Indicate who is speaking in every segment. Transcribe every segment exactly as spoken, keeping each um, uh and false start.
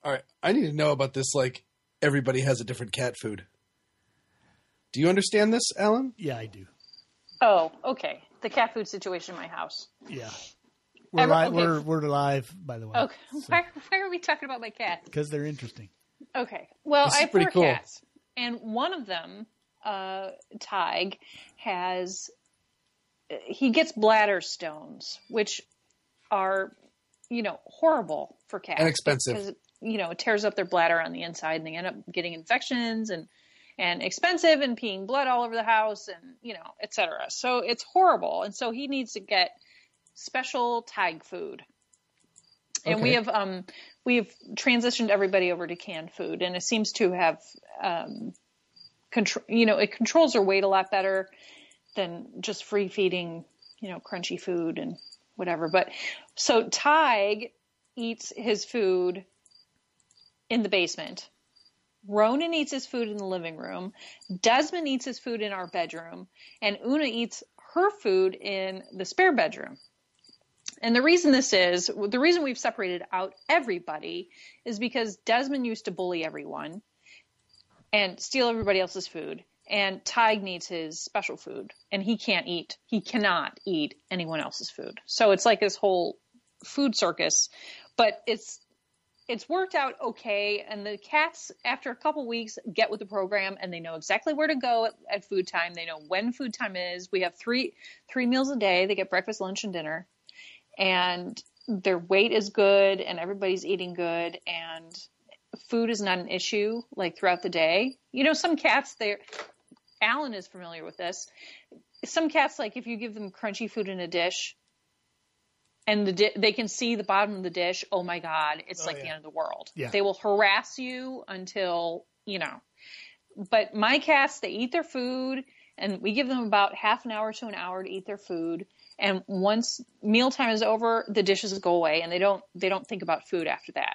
Speaker 1: All right. I need to know about this. Like, everybody has a different cat food. Do you understand this, Alan?
Speaker 2: Yeah, I do.
Speaker 3: Oh, okay. The cat food situation in my house.
Speaker 2: Yeah. We're,
Speaker 3: Every,
Speaker 2: li-
Speaker 3: okay.
Speaker 2: we're, we're live, by the way.
Speaker 3: Okay. So. Why, why are we talking about my cats?
Speaker 2: Because they're interesting.
Speaker 3: Okay. Well,
Speaker 1: this
Speaker 3: I have
Speaker 1: pretty
Speaker 3: four
Speaker 1: cool.
Speaker 3: cats. And one of them, uh, Tig, has... He gets bladder stones, which are, you know, horrible for cats.
Speaker 1: And expensive.
Speaker 3: Because, you know, it tears up their bladder on the inside and they end up getting infections and, and expensive and peeing blood all over the house and, you know, et cetera. So it's horrible. And so he needs to get special Tig food. And
Speaker 1: Okay.
Speaker 3: we have, um, we've transitioned everybody over to canned food, and it seems to have, um, control, you know, it controls their weight a lot better than just free feeding, you know, crunchy food and whatever. But so Tig eats his food in the basement. Ronan eats his food in the living room. Desmond eats his food in our bedroom. And Una eats her food in the spare bedroom. And the reason this is, the reason we've separated out everybody is because Desmond used to bully everyone and steal everybody else's food. And Tig needs his special food, and he can't eat. He cannot eat anyone else's food. So it's like this whole food circus, but it's it's worked out okay. And the cats, after a couple weeks, get with the program, and they know exactly where to go at, at food time. They know when food time is. We have three three meals a day. They get breakfast, lunch, and dinner, and their weight is good, and everybody's eating good, and food is not an issue like throughout the day. You know, some cats, they're Alan is familiar with this. Some cats, like if you give them crunchy food in a dish and the di- they can see the bottom of the dish, oh my God, it's
Speaker 2: Oh,
Speaker 3: like
Speaker 2: yeah.
Speaker 3: the end of the world.
Speaker 2: Yeah.
Speaker 3: They will harass you until, you know. But my cats, they eat their food, and we give them about half an hour to an hour to eat their food. And once mealtime is over, the dishes go away, and they don't they don't think about food after that.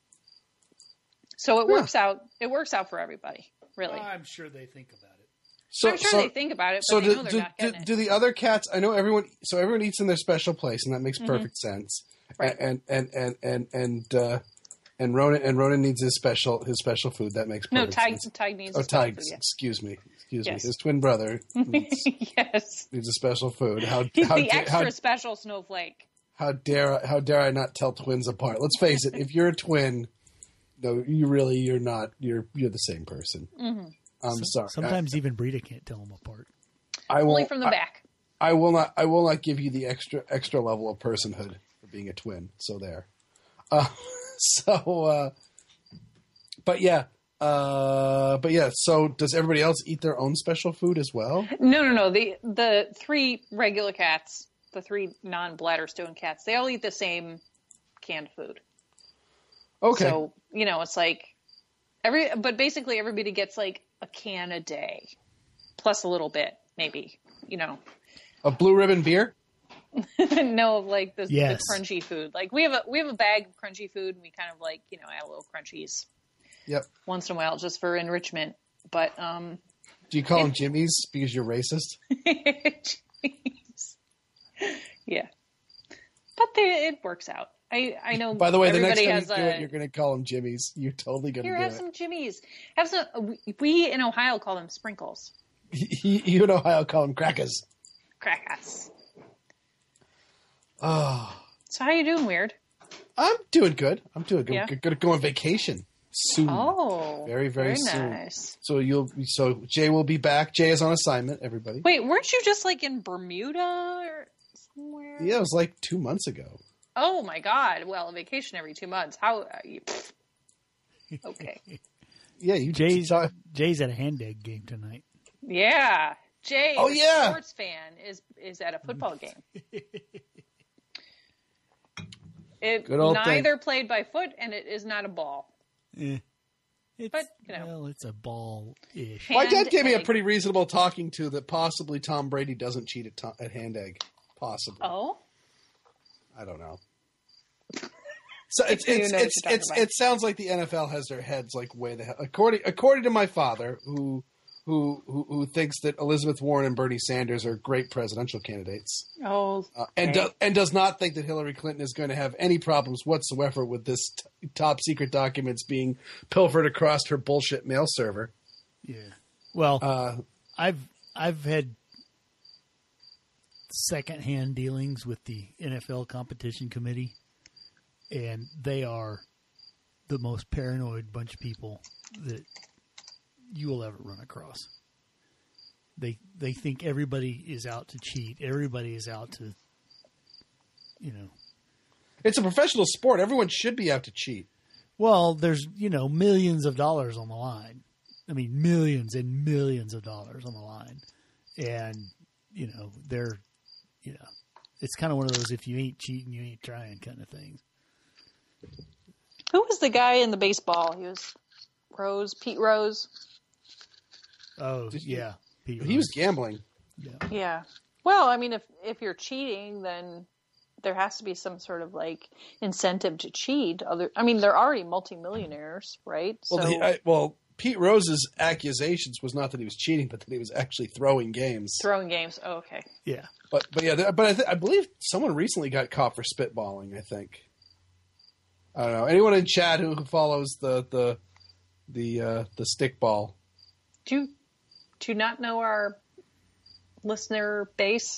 Speaker 3: So it
Speaker 1: Yeah.
Speaker 3: works out. It works out for everybody, really.
Speaker 2: I'm sure they think about it.
Speaker 1: So,
Speaker 3: I'm sure
Speaker 1: so,
Speaker 3: they think about it, but
Speaker 1: so
Speaker 3: they
Speaker 1: do,
Speaker 3: know they're
Speaker 1: do,
Speaker 3: not
Speaker 1: do,
Speaker 3: getting it.
Speaker 1: do the other cats? I know everyone. So everyone eats in their special place, and that makes perfect sense.
Speaker 3: Right.
Speaker 1: And and and and and uh, and Ronan and Ronan needs his special his special food. That makes
Speaker 3: No,
Speaker 1: perfect
Speaker 3: Tig,
Speaker 1: sense.
Speaker 3: Tig needs
Speaker 1: Oh,
Speaker 3: a special
Speaker 1: Tig,
Speaker 3: food, yeah.
Speaker 1: excuse me, excuse
Speaker 3: Yes.
Speaker 1: me. His twin brother needs,
Speaker 3: Yes.
Speaker 1: needs a special food. How
Speaker 3: He's
Speaker 1: how
Speaker 3: the
Speaker 1: da-
Speaker 3: extra
Speaker 1: how,
Speaker 3: special snowflake.
Speaker 1: how dare I, how dare I not tell twins apart? Let's face it. If you're a twin, no, you really you're not. You're you're the same person.
Speaker 3: Mm-hmm.
Speaker 1: I'm sorry.
Speaker 2: Sometimes even Brita can't tell them apart.
Speaker 1: I, I
Speaker 3: Only
Speaker 1: won't-
Speaker 3: from the
Speaker 1: I-
Speaker 3: back.
Speaker 1: I will not. I will not give you the extra extra level of personhood for being a twin. So there. Uh, so, uh, but yeah, uh, but yeah. So does everybody else eat their own special food as well?
Speaker 3: No, no, no. The the three regular cats, the three non-bladderstone cats, they all eat the same canned food.
Speaker 1: Okay.
Speaker 3: So, you know, it's like every, but basically everybody gets like a can a day, plus a little bit, maybe, you know.
Speaker 1: A blue ribbon beer.
Speaker 3: No, of like the,
Speaker 2: Yes.
Speaker 3: the crunchy food. Like we have a we have a bag of crunchy food, and we kind of like, you know, add a little crunchies
Speaker 1: Yep.
Speaker 3: once in a while just for enrichment. But um,
Speaker 1: Do you call them Jimmy's because you're racist?
Speaker 3: jeez. Yeah, but they, it works out. I I know.
Speaker 1: By the way, the next
Speaker 3: everybody
Speaker 1: time
Speaker 3: has
Speaker 1: you do
Speaker 3: a,
Speaker 1: it, you're going to call them Jimmy's. You're totally going to
Speaker 3: here
Speaker 1: do
Speaker 3: have
Speaker 1: it.
Speaker 3: some Jimmy's. Have some. We, we in Ohio call them sprinkles,
Speaker 1: You in Ohio call them crackers.
Speaker 3: crackers.
Speaker 1: Oh,
Speaker 3: So how you doing, Weird?
Speaker 1: I'm doing good. I'm doing good.
Speaker 3: Yeah.
Speaker 1: Going to go on vacation soon.
Speaker 3: Oh,
Speaker 1: Very, very soon.
Speaker 3: nice.
Speaker 1: So you'll so Jay will be back. Jay is on assignment. Everybody.
Speaker 3: Wait, weren't you just like in Bermuda or somewhere?
Speaker 1: Yeah, it was like two months ago.
Speaker 3: Oh my God! Well, a vacation every two months. How? Are you, okay.
Speaker 1: Yeah, you
Speaker 2: Jay's
Speaker 1: saw-
Speaker 2: Jay's at a hand egg game tonight.
Speaker 3: Yeah, Jay.
Speaker 1: Oh,
Speaker 3: the
Speaker 1: yeah.
Speaker 3: sports fan is is at a football game. It
Speaker 1: Good old thing.
Speaker 3: neither played by foot, and it is not a ball.
Speaker 2: Eh. It's,
Speaker 3: But, you know.
Speaker 2: well, it's a ball-ish.
Speaker 1: My dad
Speaker 3: Hand
Speaker 1: gave me a
Speaker 3: egg.
Speaker 1: pretty reasonable talking to that possibly Tom Brady doesn't cheat at, to- at hand egg. Possibly.
Speaker 3: Oh,
Speaker 1: I don't know. So it's
Speaker 3: You
Speaker 1: it's
Speaker 3: know what
Speaker 1: it's,
Speaker 3: you're talking
Speaker 1: it's
Speaker 3: about.
Speaker 1: it sounds like the N F L has their heads like way the hell according according to my father who who, who who thinks that Elizabeth Warren and Bernie Sanders are great presidential candidates,
Speaker 3: Oh,
Speaker 1: uh, and
Speaker 3: okay.
Speaker 1: do, and does not think that Hillary Clinton is going to have any problems whatsoever with this t- top secret documents being pilfered across her bullshit mail server.
Speaker 2: Yeah. Well,
Speaker 1: Uh,
Speaker 2: I've I've had secondhand dealings with the N F L competition committee, and they are the most paranoid bunch of people that you will ever run across. They they think everybody is out to cheat. Everybody is out to, you know.
Speaker 1: it's a professional sport. Everyone should be out to cheat.
Speaker 2: Well, there's, you know, millions of dollars on the line. I mean, millions and millions of dollars on the line. And, you know, they're, you know, it's kind of one of those if you ain't cheating, you ain't trying kind of things.
Speaker 3: Who was the guy in the baseball? He was Rose, Pete Rose.
Speaker 2: Oh,
Speaker 1: Did you-
Speaker 2: yeah. Pete
Speaker 1: He was
Speaker 2: Rose.
Speaker 1: gambling.
Speaker 2: Yeah.
Speaker 3: Yeah. Well, I mean, if if you're cheating, then there has to be some sort of like incentive to cheat. Other, I mean, they're already multimillionaires, right?
Speaker 1: Well,
Speaker 3: so
Speaker 1: the, I, well, Pete Rose's accusations was not that he was cheating, but that he was actually throwing games.
Speaker 3: throwing games. Oh, okay.
Speaker 2: Yeah.
Speaker 1: But but yeah, but I, th- I believe someone recently got caught for spitballing. I think. I don't know. Anyone in chat who, who follows the the the uh, the stickball?
Speaker 3: Do you, do you not know our listener base?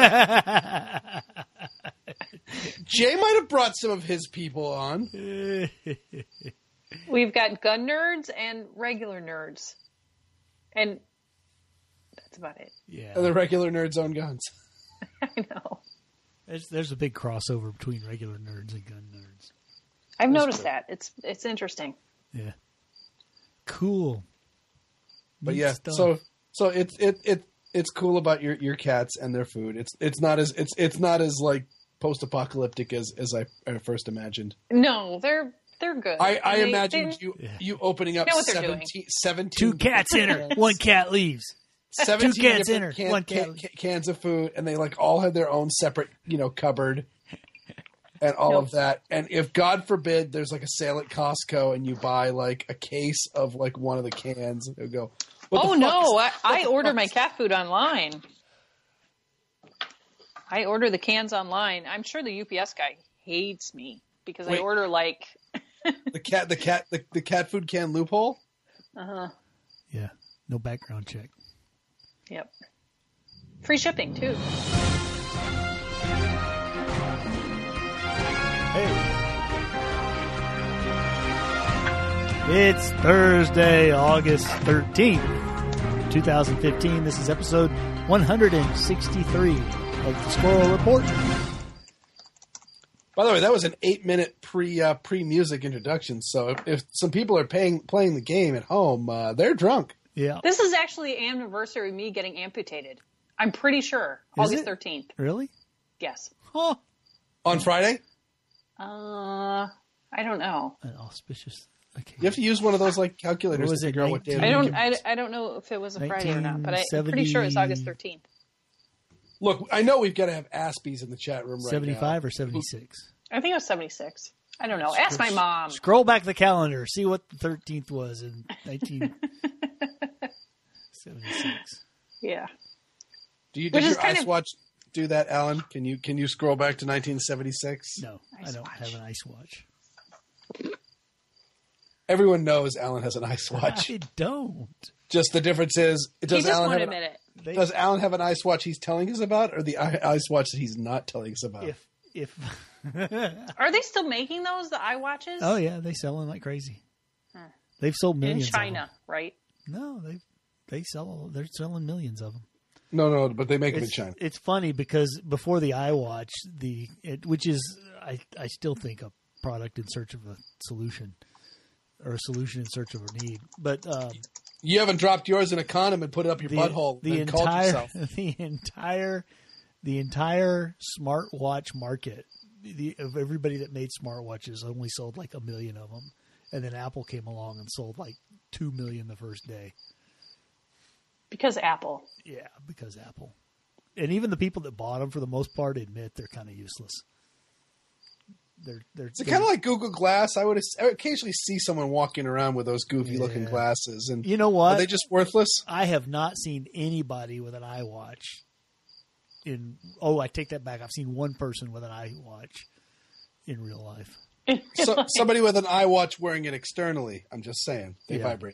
Speaker 1: Jay might have brought some of his people on.
Speaker 3: We've got gun nerds and regular nerds, and that's about it.
Speaker 2: Yeah.
Speaker 1: And the regular nerds own guns.
Speaker 3: I know.
Speaker 2: There's, there's a big crossover between regular nerds and gun nerds.
Speaker 3: I've
Speaker 1: That's
Speaker 3: noticed
Speaker 1: true.
Speaker 3: that. It's it's interesting.
Speaker 2: Yeah. Cool.
Speaker 1: But
Speaker 2: Neat
Speaker 1: yeah,
Speaker 2: stuff.
Speaker 1: so so it's it it it's cool about your, your cats and their food. It's it's not as it's it's not as like post apocalyptic as as I, I first imagined.
Speaker 3: No, they're they're good.
Speaker 1: I, I
Speaker 3: They-
Speaker 1: imagined
Speaker 3: they-
Speaker 1: you
Speaker 2: Yeah.
Speaker 1: you opening up
Speaker 3: Know what they're doing.
Speaker 1: seventeen, seventeen
Speaker 2: two cats enter, one cat leaves.
Speaker 1: seventeen
Speaker 2: Two cats
Speaker 1: different
Speaker 2: enter,
Speaker 1: can-
Speaker 2: one
Speaker 1: can-
Speaker 2: cat-
Speaker 1: can- cans of food, and they like all had their own separate, you know, cupboard and all
Speaker 3: Nope.
Speaker 1: of that. And if God forbid there's like a sale at Costco and you buy like a case of like one of the cans, they'll go, what the
Speaker 3: Oh
Speaker 1: fuck
Speaker 3: no!
Speaker 1: is-
Speaker 3: I, I
Speaker 1: the
Speaker 3: order
Speaker 1: fuck
Speaker 3: my
Speaker 1: is-
Speaker 3: cat food online. I order the cans online. I'm sure the U P S guy hates me because
Speaker 1: Wait.
Speaker 3: I order like.
Speaker 1: the cat the cat the, the cat food can loophole.
Speaker 3: Uh huh.
Speaker 2: Yeah. No background check.
Speaker 3: Yep. Free shipping too.
Speaker 2: Hey. It's Thursday, August thirteenth, twenty fifteen. This is episode one hundred sixty-three of the Squirrel Report.
Speaker 1: By the way, that was an eight minute pre uh, pre music introduction. So if, if some people are paying playing the game at home, uh, they're drunk.
Speaker 2: Yeah.
Speaker 3: This is actually an anniversary of me getting amputated. I'm pretty sure
Speaker 2: Is
Speaker 3: August
Speaker 2: it?
Speaker 3: thirteenth.
Speaker 2: Really?
Speaker 3: Yes.
Speaker 2: Huh.
Speaker 1: On Friday,
Speaker 3: Uh, I don't know.
Speaker 2: An auspicious occasion.
Speaker 1: you have to use one of those like calculators
Speaker 2: What was
Speaker 1: to
Speaker 2: it,
Speaker 1: figure out what day. of
Speaker 3: I
Speaker 1: the
Speaker 3: don't.
Speaker 1: week it
Speaker 3: I, I don't know if it was a Friday or not, but I, I'm pretty sure it's August thirteenth.
Speaker 1: Look, I know we've got to have Aspies in the chat room right
Speaker 2: seventy-five
Speaker 1: now.
Speaker 2: or seventy-six?
Speaker 3: I think it was seventy-six. I don't know. Ask my mom.
Speaker 2: Scroll back the calendar. See what the thirteenth was in nineteen seventy-six.
Speaker 3: Yeah.
Speaker 1: Do you
Speaker 3: Which
Speaker 1: did
Speaker 3: is
Speaker 1: your
Speaker 3: kind
Speaker 1: ice
Speaker 3: of-
Speaker 1: watch do that, Alan? Can you can you scroll back to nineteen seventy-six?
Speaker 2: No, I
Speaker 3: Ice
Speaker 2: don't
Speaker 3: watch.
Speaker 2: have an ice watch.
Speaker 1: Everyone knows Alan has an ice watch.
Speaker 2: I don't.
Speaker 1: Just the difference is,
Speaker 3: He
Speaker 1: does
Speaker 3: just
Speaker 1: Alan
Speaker 3: won't
Speaker 1: have
Speaker 3: admit
Speaker 1: an,
Speaker 3: it.
Speaker 2: They,
Speaker 1: does Alan have an ice watch he's telling us about, or the i- ice watch that he's not telling us about?
Speaker 2: if if
Speaker 3: Are they still making those, the iWatches?
Speaker 2: oh yeah, they sell them like crazy. They've sold
Speaker 3: In
Speaker 2: millions.
Speaker 3: China,
Speaker 2: Of
Speaker 3: right?
Speaker 2: them. No, they they sell. They're selling millions of them.
Speaker 1: No, no, but they make them in
Speaker 2: It's,
Speaker 1: China.
Speaker 2: it's funny because before the iWatch, the it, which is I I still think a product in search of a solution or a solution in search of a need, but um,
Speaker 1: You haven't dropped yours in a condom and put it up your
Speaker 2: the,
Speaker 1: butthole
Speaker 2: the
Speaker 1: and called
Speaker 2: entire
Speaker 1: yourself.
Speaker 2: the entire the entire smartwatch market, the of everybody that made smartwatches only sold like a million of them, and then Apple came along and sold like two million the first day.
Speaker 3: Because Apple.
Speaker 2: Yeah, because Apple, and even the people that bought them for the most part admit they're kind of useless. they're they're.
Speaker 1: Is it kind of like Google Glass? I would occasionally see someone walking around with those goofy looking
Speaker 2: Yeah.
Speaker 1: glasses, and
Speaker 2: You know what?
Speaker 1: are they just worthless?
Speaker 2: I have not seen anybody with an iWatch. In oh, I take that back. I've seen one person with an iWatch in real life.
Speaker 1: So, somebody with an iWatch wearing it externally. I'm just saying they
Speaker 2: Yeah.
Speaker 1: vibrate.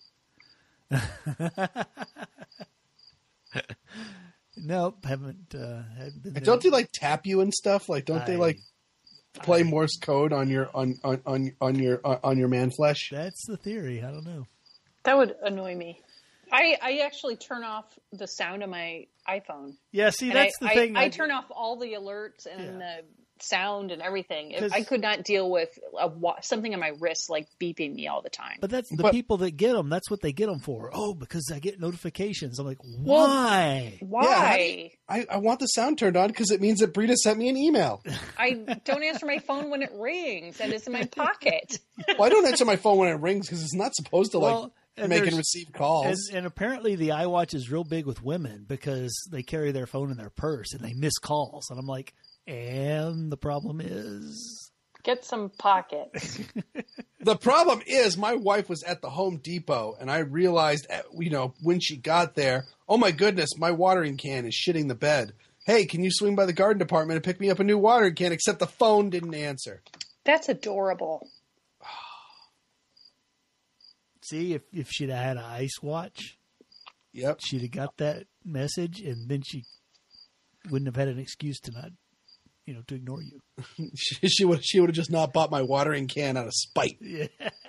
Speaker 2: Nope, haven't. Uh, haven't been
Speaker 1: And
Speaker 2: there.
Speaker 1: don't they like tap you and stuff? Like, don't they
Speaker 2: I-
Speaker 1: like play Morse code on your on on on, on your on your man flesh?
Speaker 2: That's the theory. I don't know.
Speaker 3: That would annoy me. I, I actually turn off the sound of my iPhone.
Speaker 2: Yeah, see,
Speaker 3: And
Speaker 2: that's
Speaker 3: I,
Speaker 2: the
Speaker 3: I,
Speaker 2: thing.
Speaker 3: I turn off all the alerts and
Speaker 2: Yeah.
Speaker 3: the sound and everything. If
Speaker 2: 'Cause-
Speaker 3: I could not deal with a, wa- something on my wrist like beeping me all the time.
Speaker 2: But that's the
Speaker 1: But-
Speaker 2: people that get them. That's what they get them for. Oh, because I get notifications. I'm like,
Speaker 3: Well,
Speaker 2: why?
Speaker 3: Why?
Speaker 1: I, I want the sound turned on because it means that Brita sent me an email.
Speaker 3: I don't answer my phone when it rings and it's in my pocket.
Speaker 1: Well, I don't answer my phone when it rings because it's not supposed to like
Speaker 2: Well, and
Speaker 1: make and
Speaker 2: there's-
Speaker 1: receive calls.
Speaker 2: And, and apparently the iWatch is real big with women because they carry their phone in their purse and they miss calls. And I'm like, and the problem is,
Speaker 3: Get some pockets.
Speaker 1: The problem is my wife was at the Home Depot and I realized, uh, you know, when she got there, oh my goodness, my watering can is shitting the bed. Hey, can you swing by the garden department and pick me up a new watering can? Except the phone didn't answer.
Speaker 3: That's adorable.
Speaker 2: see, if, if she'd have had an ice watch,
Speaker 1: Yep.
Speaker 2: she'd have got that message and then she wouldn't have had an excuse to not, you know, to ignore you.
Speaker 1: She, she would she would have just not bought my watering can out of spite.
Speaker 2: Yeah.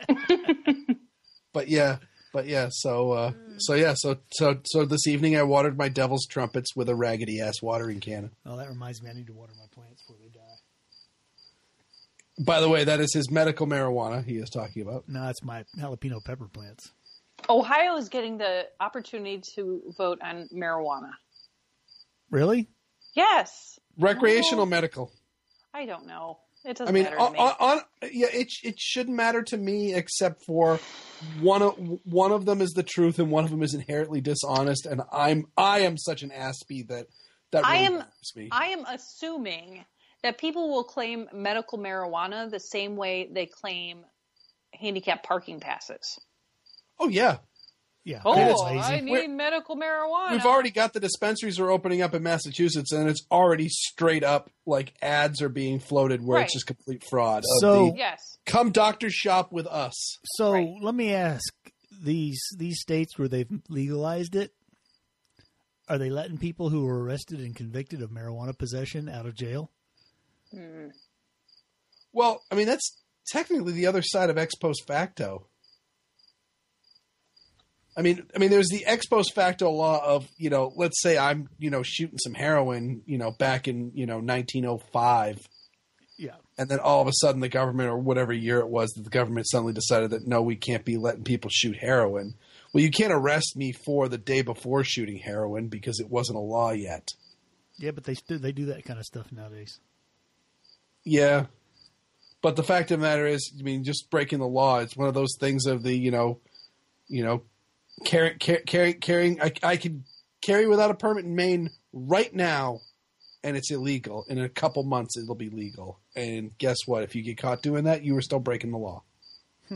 Speaker 1: But yeah, but yeah, so uh, so yeah, so so so this evening I watered my devil's trumpets with a raggedy ass watering can.
Speaker 2: Well, that reminds me, I need to water my plants before they die.
Speaker 1: By the way, that is his medical marijuana he is talking about.
Speaker 2: No, it's my jalapeno pepper plants.
Speaker 3: Ohio is getting the opportunity to vote on marijuana.
Speaker 2: Really?
Speaker 3: Yes.
Speaker 1: Recreational
Speaker 3: No.
Speaker 1: medical.
Speaker 3: I don't know. It doesn't
Speaker 1: I mean,
Speaker 3: matter
Speaker 1: on,
Speaker 3: to me.
Speaker 1: on, on yeah, it it shouldn't matter to me except for one of one of them is the truth and one of them is inherently dishonest, and I'm I am such an aspie that that really
Speaker 3: I am
Speaker 1: bothers me.
Speaker 3: I am assuming that people will claim medical marijuana the same way they claim handicap parking passes.
Speaker 1: Oh yeah,
Speaker 2: Yeah.
Speaker 3: Oh,
Speaker 2: that's
Speaker 3: I
Speaker 2: lazy.
Speaker 3: need
Speaker 1: We're-
Speaker 3: medical marijuana.
Speaker 1: we've already got the dispensaries are opening up in Massachusetts, and it's already straight up like ads are being floated where
Speaker 3: Right.
Speaker 1: it's just complete fraud. Of
Speaker 2: So-
Speaker 1: the,
Speaker 3: Yes.
Speaker 1: come doctor shop with us.
Speaker 2: So
Speaker 3: Right.
Speaker 2: let me ask: these these states where they've legalized it, are they letting people who were arrested and convicted of marijuana possession out of jail?
Speaker 1: Well, I mean that's technically the other side of ex post facto. I mean, I mean, there's the ex post facto law of, you know, let's say I'm, you know, shooting some heroin, you know, back in, you know, nineteen oh five,
Speaker 2: Yeah.
Speaker 1: and then all of a sudden the government or whatever year it was that the government suddenly decided that no, we can't be letting people shoot heroin. Well, you can't arrest me for the day before shooting heroin because it wasn't a law yet.
Speaker 2: Yeah, but they still they do that kind of stuff nowadays.
Speaker 1: Yeah. But the fact of the matter is, I mean, just breaking the law, it's one of those things of the, you know, you know, carrying, carrying, carrying, I, I could carry without a permit in Maine right now, and it's illegal. In a couple months, it'll be legal. And guess what? If you get caught doing that, you were still breaking the law.
Speaker 2: Hmm.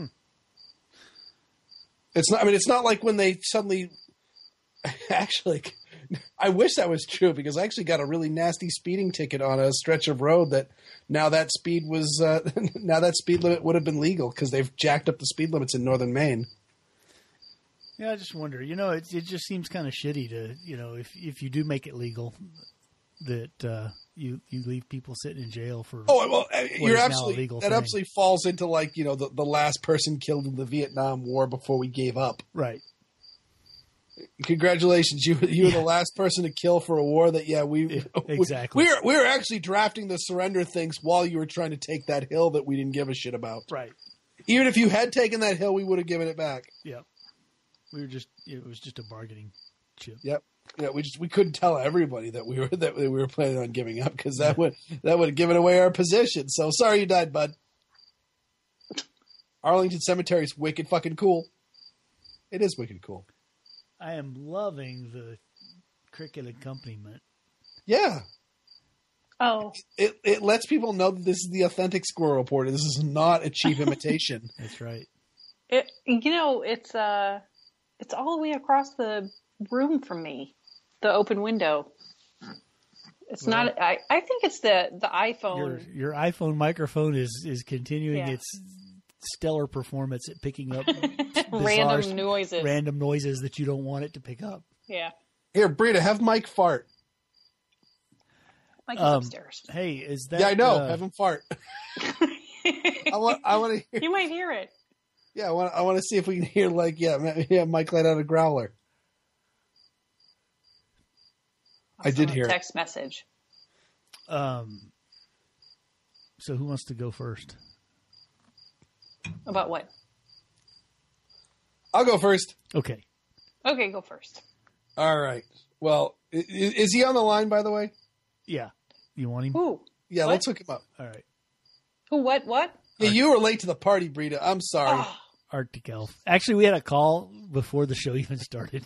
Speaker 1: It's not, I mean, it's not like when they suddenly, actually, I wish that was true because I actually got a really nasty speeding ticket on a stretch of road that now that speed was, uh, now that speed limit would have been legal because they've jacked up the speed limits in northern Maine.
Speaker 2: Yeah, I just wonder. You know, it it just seems kind of shitty to, you know, if if you do make it legal, that uh, you you leave people sitting in jail for.
Speaker 1: Oh, well, uh,
Speaker 2: what
Speaker 1: you're
Speaker 2: is now a
Speaker 1: absolutely,
Speaker 2: legal
Speaker 1: that
Speaker 2: thing.
Speaker 1: absolutely falls into like, you know, the, the last person killed in the Vietnam War before we gave up.
Speaker 2: Right.
Speaker 1: Congratulations, you you were the last person to kill for a war that yeah we
Speaker 2: Exactly.
Speaker 1: we, we were we were actually drafting the surrender things while you were trying to take that hill that we didn't give a shit about.
Speaker 2: Right.
Speaker 1: Even if you had taken that hill, we would have given it back.
Speaker 2: Yeah. We were just it was just a bargaining chip.
Speaker 1: Yep. Yeah, we just we couldn't tell everybody that we were that we were planning on giving up because that would that would have given away our position. So sorry you died, bud. Arlington Cemetery is wicked fucking cool. It is wicked cool.
Speaker 2: I am loving the cricket accompaniment.
Speaker 1: Yeah.
Speaker 3: Oh,
Speaker 1: It it lets people know that this is the authentic Squirrel Reporter. This is not a cheap imitation.
Speaker 2: That's right.
Speaker 3: it, you know, it's uh, it's all the way across the room from me, the open window. It's
Speaker 2: Well,
Speaker 3: not. I, I think it's the the iPhone.
Speaker 2: Your your iPhone microphone is is continuing
Speaker 3: Yeah.
Speaker 2: its stellar performance at picking up bizarre,
Speaker 3: Random noises.
Speaker 2: random noises that you don't want it to pick up.
Speaker 3: Yeah,
Speaker 1: Here, Brita, have Mike fart.
Speaker 3: Mike is
Speaker 2: Um,
Speaker 3: upstairs.
Speaker 2: Hey, is that?
Speaker 1: Yeah, I know.
Speaker 2: uh,
Speaker 1: have him fart. I want. I want to hear.
Speaker 3: You might hear it.
Speaker 1: Yeah, I want. I want to see if we can hear like yeah, ma- yeah. Mike let out a growler. I did
Speaker 3: saw a
Speaker 1: hear it.
Speaker 3: text message.
Speaker 2: um. So who wants to go first?
Speaker 3: About what?
Speaker 1: I'll go first.
Speaker 2: Okay.
Speaker 3: Okay, go first.
Speaker 1: All right. Well, i- i- is he on the line? By the way.
Speaker 2: Yeah. You want him?
Speaker 3: Who?
Speaker 1: Yeah,
Speaker 3: What?
Speaker 1: let's hook him up.
Speaker 2: All right.
Speaker 3: Who? What? What?
Speaker 1: Yeah, you were late to the party, Brita. I'm sorry.
Speaker 3: Oh,
Speaker 2: Arctic Elf. Actually, we had a call before the show even started.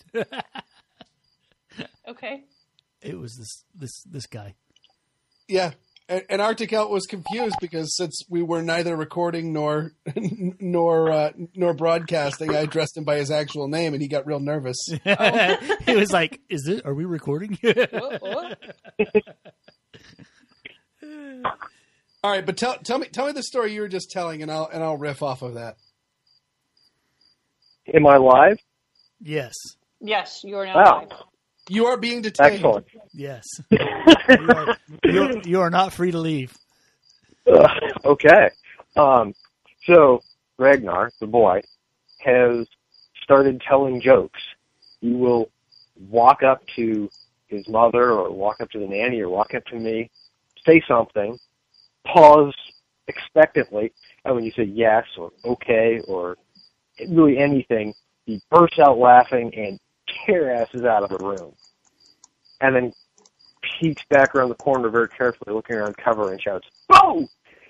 Speaker 3: okay.
Speaker 2: It was this this this guy.
Speaker 1: Yeah, and, and Arctic Elf was confused because since we were neither recording nor nor uh, nor broadcasting, I addressed him by his actual name, and he got real nervous.
Speaker 2: He was like, "Is this? Are we recording?"
Speaker 3: Oh, oh.
Speaker 1: All right, but tell tell me tell me the story you were just telling, and I'll and I'll riff off of that.
Speaker 4: Am I live?
Speaker 2: Yes.
Speaker 3: Yes, you are now
Speaker 4: Wow.
Speaker 3: live.
Speaker 1: You are being detained.
Speaker 4: Excellent.
Speaker 2: Yes. you, are, you, are, you are not free to leave.
Speaker 4: Uh, okay. Um, so, Ragnar, the boy, has started telling jokes. He will walk up to his mother or walk up to the nanny or walk up to me, say something, pause expectantly, and when you say yes or okay or really anything, he bursts out laughing and tear asses out of the room. And then peeks back around the corner very carefully, looking around cover and shouts, "Boom!"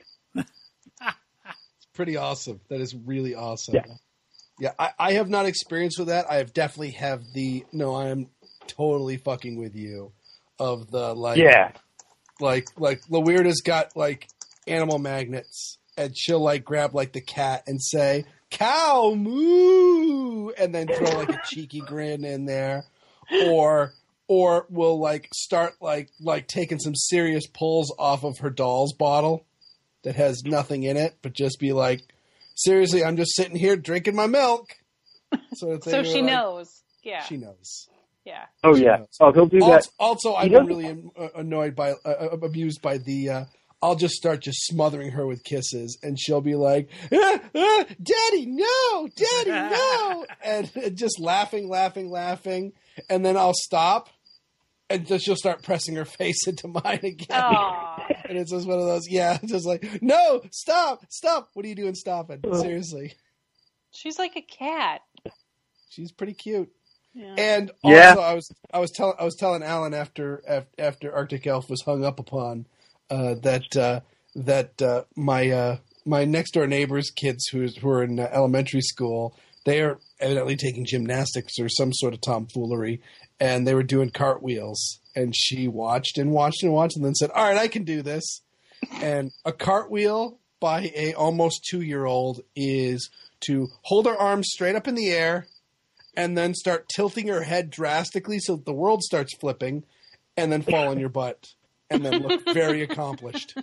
Speaker 1: Pretty awesome. That is really awesome.
Speaker 4: Yeah.
Speaker 1: Yeah, I, I have not experienced with that. I have definitely have the no, I am totally fucking with you of the like
Speaker 4: Yeah.
Speaker 1: like like Lawirda's got like animal magnets and she'll like grab like the cat and say cow moo and then throw like a cheeky grin in there, or or will like start like like taking some serious pulls off of her doll's bottle that has nothing in it, but just be like, seriously, I'm just sitting here drinking my milk. So,
Speaker 3: So she knows. Yeah.
Speaker 1: She knows.
Speaker 3: Yeah.
Speaker 4: Oh,
Speaker 1: She
Speaker 4: yeah.
Speaker 1: knows.
Speaker 4: Oh, he'll do that.
Speaker 1: Also, also I've
Speaker 4: He
Speaker 1: been
Speaker 4: doesn't-
Speaker 1: really uh, annoyed by, uh, amused by the, uh, I'll just start just smothering her with kisses, and she'll be like, ah, ah, Daddy, no! Daddy, no! and, and just laughing, laughing, laughing, and then I'll stop, and just she'll start pressing her face into mine again.
Speaker 3: Aw.
Speaker 1: And it's just one of those, yeah, just like, no, stop, stop. What are you doing stopping? Seriously.
Speaker 3: She's like a cat.
Speaker 1: She's pretty cute.
Speaker 3: Yeah.
Speaker 1: And
Speaker 4: Yeah.
Speaker 1: also, I was I was telling I was telling Alan after af- after Arctic Elf was hung up upon uh, that uh, that uh, my uh, my next door neighbor's kids who's who are in uh, elementary school, they are evidently taking gymnastics or some sort of tomfoolery, and they were doing cartwheels. And she watched and watched and watched, and then said, "All right, I can do this." And a cartwheel by a almost two year old is to hold her arms straight up in the air, and then start tilting her head drastically so that the world starts flipping, and then fall on your butt, and then look very accomplished.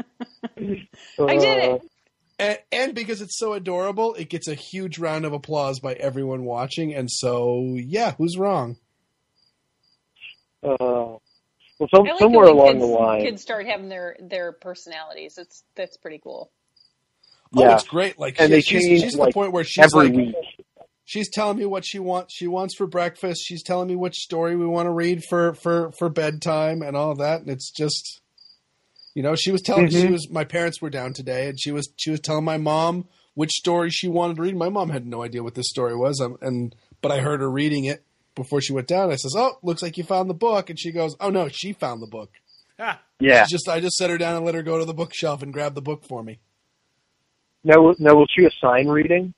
Speaker 3: I did it.
Speaker 1: And, and because it's so adorable, it gets a huge round of applause by everyone watching. And so, yeah, who's wrong?
Speaker 4: Uh, well, some,
Speaker 3: I like
Speaker 4: somewhere
Speaker 3: it when
Speaker 4: along
Speaker 3: kids,
Speaker 4: the line.
Speaker 3: kids start having their, their personalities. It's that's pretty cool.
Speaker 1: Oh,
Speaker 4: Yeah.
Speaker 1: it's great! Like,
Speaker 4: And
Speaker 1: she-
Speaker 4: they
Speaker 1: she's,
Speaker 4: change,
Speaker 1: she's at the
Speaker 4: like,
Speaker 1: point where she's
Speaker 4: every
Speaker 1: like,
Speaker 4: week.
Speaker 1: she's telling me what she wants. She wants for breakfast. She's telling me which story we want to read for, for, for bedtime and all that. And it's just, you know, she was telling
Speaker 4: Mhm.
Speaker 1: she was my parents were down today, and she was she was telling my mom which story she wanted to read. My mom had no idea what this story was, um, and but I heard her reading it before she went down. I says, "Oh, looks like you found the book," and she goes, "Oh no, she found the book."
Speaker 4: Yeah.
Speaker 1: She's just I just set her down and let her go to the bookshelf and grab the book for me.
Speaker 4: Now, now, will she assign reading?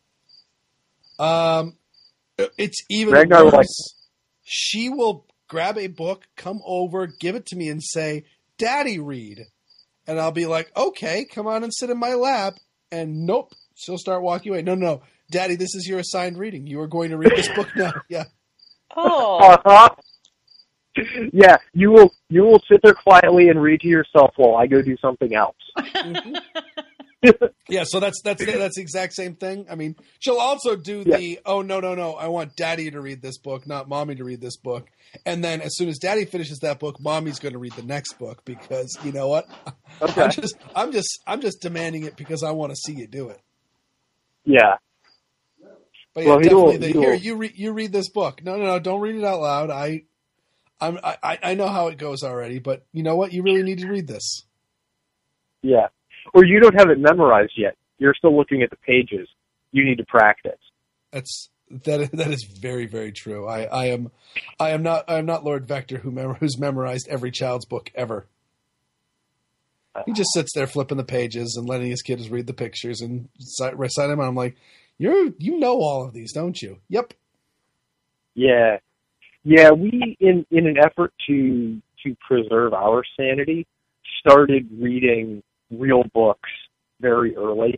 Speaker 1: Um, it's even
Speaker 4: Ragnar
Speaker 1: worse.
Speaker 4: will like-
Speaker 1: She will grab a book, come over, give it to me, and say, Daddy read? And I'll be like, okay, come on and sit in my lap. And nope, she'll start walking away. No, no, no. Daddy, this is your assigned reading. You are going to read this book now. Yeah.
Speaker 3: Oh.
Speaker 4: Uh-huh. Yeah, you will you will sit there quietly and read to yourself while I go do something else.
Speaker 1: Mm-hmm. Yeah, so that's that's that's the exact same thing. I mean, she'll also do
Speaker 4: Yeah.
Speaker 1: the, oh, no, no, no, I want Daddy to read this book, not Mommy to read this book. And then as soon as Daddy finishes that book, Mommy's going to read the next book because, you know what?
Speaker 4: Okay.
Speaker 1: I'm just I'm just I'm just demanding it because I want to see you do it.
Speaker 4: Yeah.
Speaker 1: But yeah,
Speaker 4: Well, he
Speaker 1: definitely
Speaker 4: will-
Speaker 1: the,
Speaker 4: he
Speaker 1: here
Speaker 4: will-
Speaker 1: you read you read this book. No, no, no, don't read it out loud. I I'm I, I know how it goes already, but you know what? You really need to read this.
Speaker 4: Yeah. Or you don't have it memorized yet. You're still looking at the pages. You need to practice.
Speaker 1: That's that that is very, very true. I, I am I am not I am not Lord Vector who mem- who's memorized every child's book ever. He just sits there flipping the pages and letting his kids read the pictures and recite recite them. And I'm like, you you know all of these, don't you? Yep.
Speaker 4: Yeah. Yeah, we, in, in an effort to to preserve our sanity, started reading real books very early.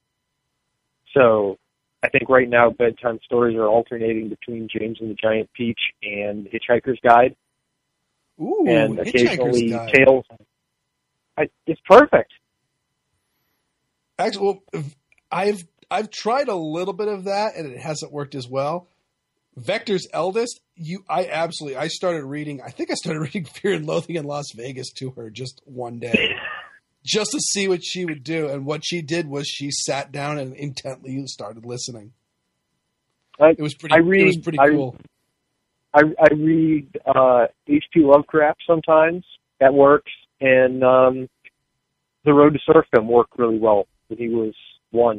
Speaker 4: So I think right now bedtime stories are alternating between James and the Giant Peach and Hitchhiker's Guide.
Speaker 1: Ooh,
Speaker 4: and
Speaker 1: Hitchhiker's
Speaker 4: occasionally
Speaker 1: Guide.
Speaker 4: Tales. I, it's perfect.
Speaker 1: Actually, well, I've I've tried a little bit of that and it hasn't worked as well. Vector's eldest, you, I absolutely, I started reading, I think I started reading Fear and Loathing in Las Vegas to her just one day, just to see what she would do. And what she did was she sat down and intently started listening.
Speaker 4: I,
Speaker 1: It was pretty,
Speaker 4: I
Speaker 1: it was
Speaker 4: read-
Speaker 1: pretty
Speaker 4: I-
Speaker 1: cool.
Speaker 4: I, I read uh, H P Lovecraft sometimes. That works. And um, The Road to Serfdom worked really well when he was one.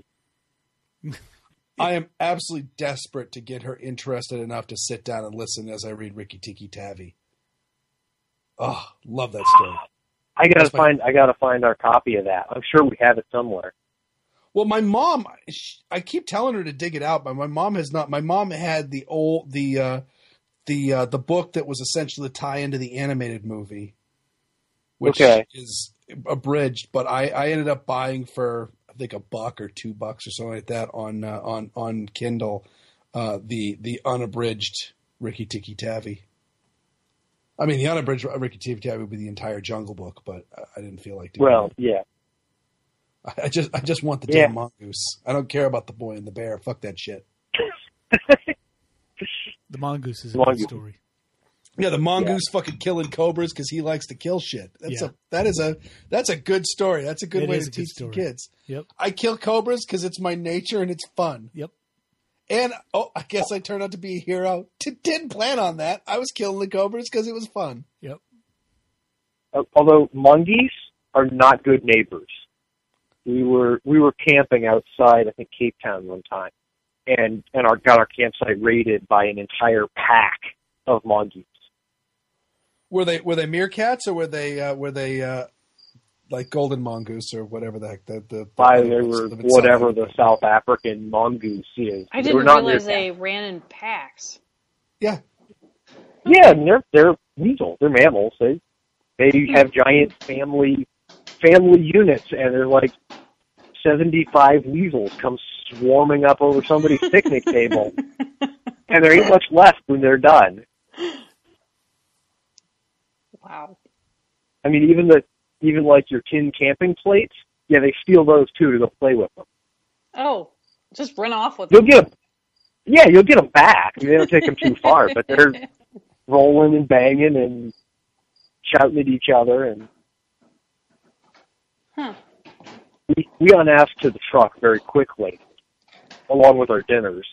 Speaker 1: I am absolutely desperate to get her interested enough to sit down and listen as I read Ricky Tikki Tavi. Oh, love that story.
Speaker 4: I gotta
Speaker 1: That's my-
Speaker 4: find. I gotta find our copy of that. I'm sure we have it somewhere.
Speaker 1: Well, my mom, sh- I keep telling her to dig it out, but my mom has not. My mom had the old, the, uh, the, uh, the book that was essentially the tie into the animated movie, which
Speaker 4: Okay.
Speaker 1: is abridged. But I, I ended up buying for I think a buck or two bucks or something like that on uh, on on Kindle, uh, the the unabridged Ricky Tikki Tavi. I mean, the unabridged Ricky Tikki Tavi would be the entire Jungle Book, but I- I didn't feel like doing
Speaker 4: Well,
Speaker 1: it.
Speaker 4: yeah.
Speaker 1: I just I just want the
Speaker 4: Yeah.
Speaker 1: damn mongoose. I don't care about the boy and the bear. Fuck that shit.
Speaker 2: The mongoose is a
Speaker 4: Mongoose.
Speaker 2: good story.
Speaker 1: Yeah, the mongoose fucking killing cobras because he likes to kill shit. That's
Speaker 2: Yeah.
Speaker 1: a that is a that's a good story. That's a good
Speaker 2: It
Speaker 1: way
Speaker 2: is
Speaker 1: to
Speaker 2: a good
Speaker 1: teach the
Speaker 2: story.
Speaker 1: kids.
Speaker 2: Yep.
Speaker 1: I kill cobras because it's my nature and it's fun.
Speaker 2: Yep.
Speaker 1: And oh, I guess I turned out to be a hero. T- didn't plan on that. I was killing the cobras because it was fun.
Speaker 2: Yep.
Speaker 4: Uh, although mongoose are not good neighbors. We were we were camping outside, I think Cape Town one time, and and our got our campsite raided by an entire pack of mongoose.
Speaker 1: Were they were they meerkats or were they uh, were they uh, like golden mongoose or whatever the heck the the,
Speaker 4: By
Speaker 1: the
Speaker 4: they were
Speaker 1: live in South
Speaker 4: whatever
Speaker 1: Africa?
Speaker 4: the South African mongoose is.
Speaker 3: I
Speaker 4: They were
Speaker 3: didn't
Speaker 4: not
Speaker 3: realize
Speaker 4: meerkats.
Speaker 3: they ran in packs.
Speaker 1: Yeah,
Speaker 4: Yeah, and they're they're weasels. They're mammals. They they have giant family family units, and they're like seventy-five weasels come swarming up over somebody's picnic table, and there ain't much left when they're done.
Speaker 3: Wow.
Speaker 4: I mean, even the even like your tin camping plates, yeah, they steal those too to go play with them.
Speaker 3: Oh, just run off with
Speaker 4: You'll
Speaker 3: them.
Speaker 4: get them. Yeah, you'll get them back. I mean, they don't take them too far, but they're rolling and banging and shouting at each other, and
Speaker 3: Huh.
Speaker 4: we, we unasked to the truck very quickly, along with our dinners.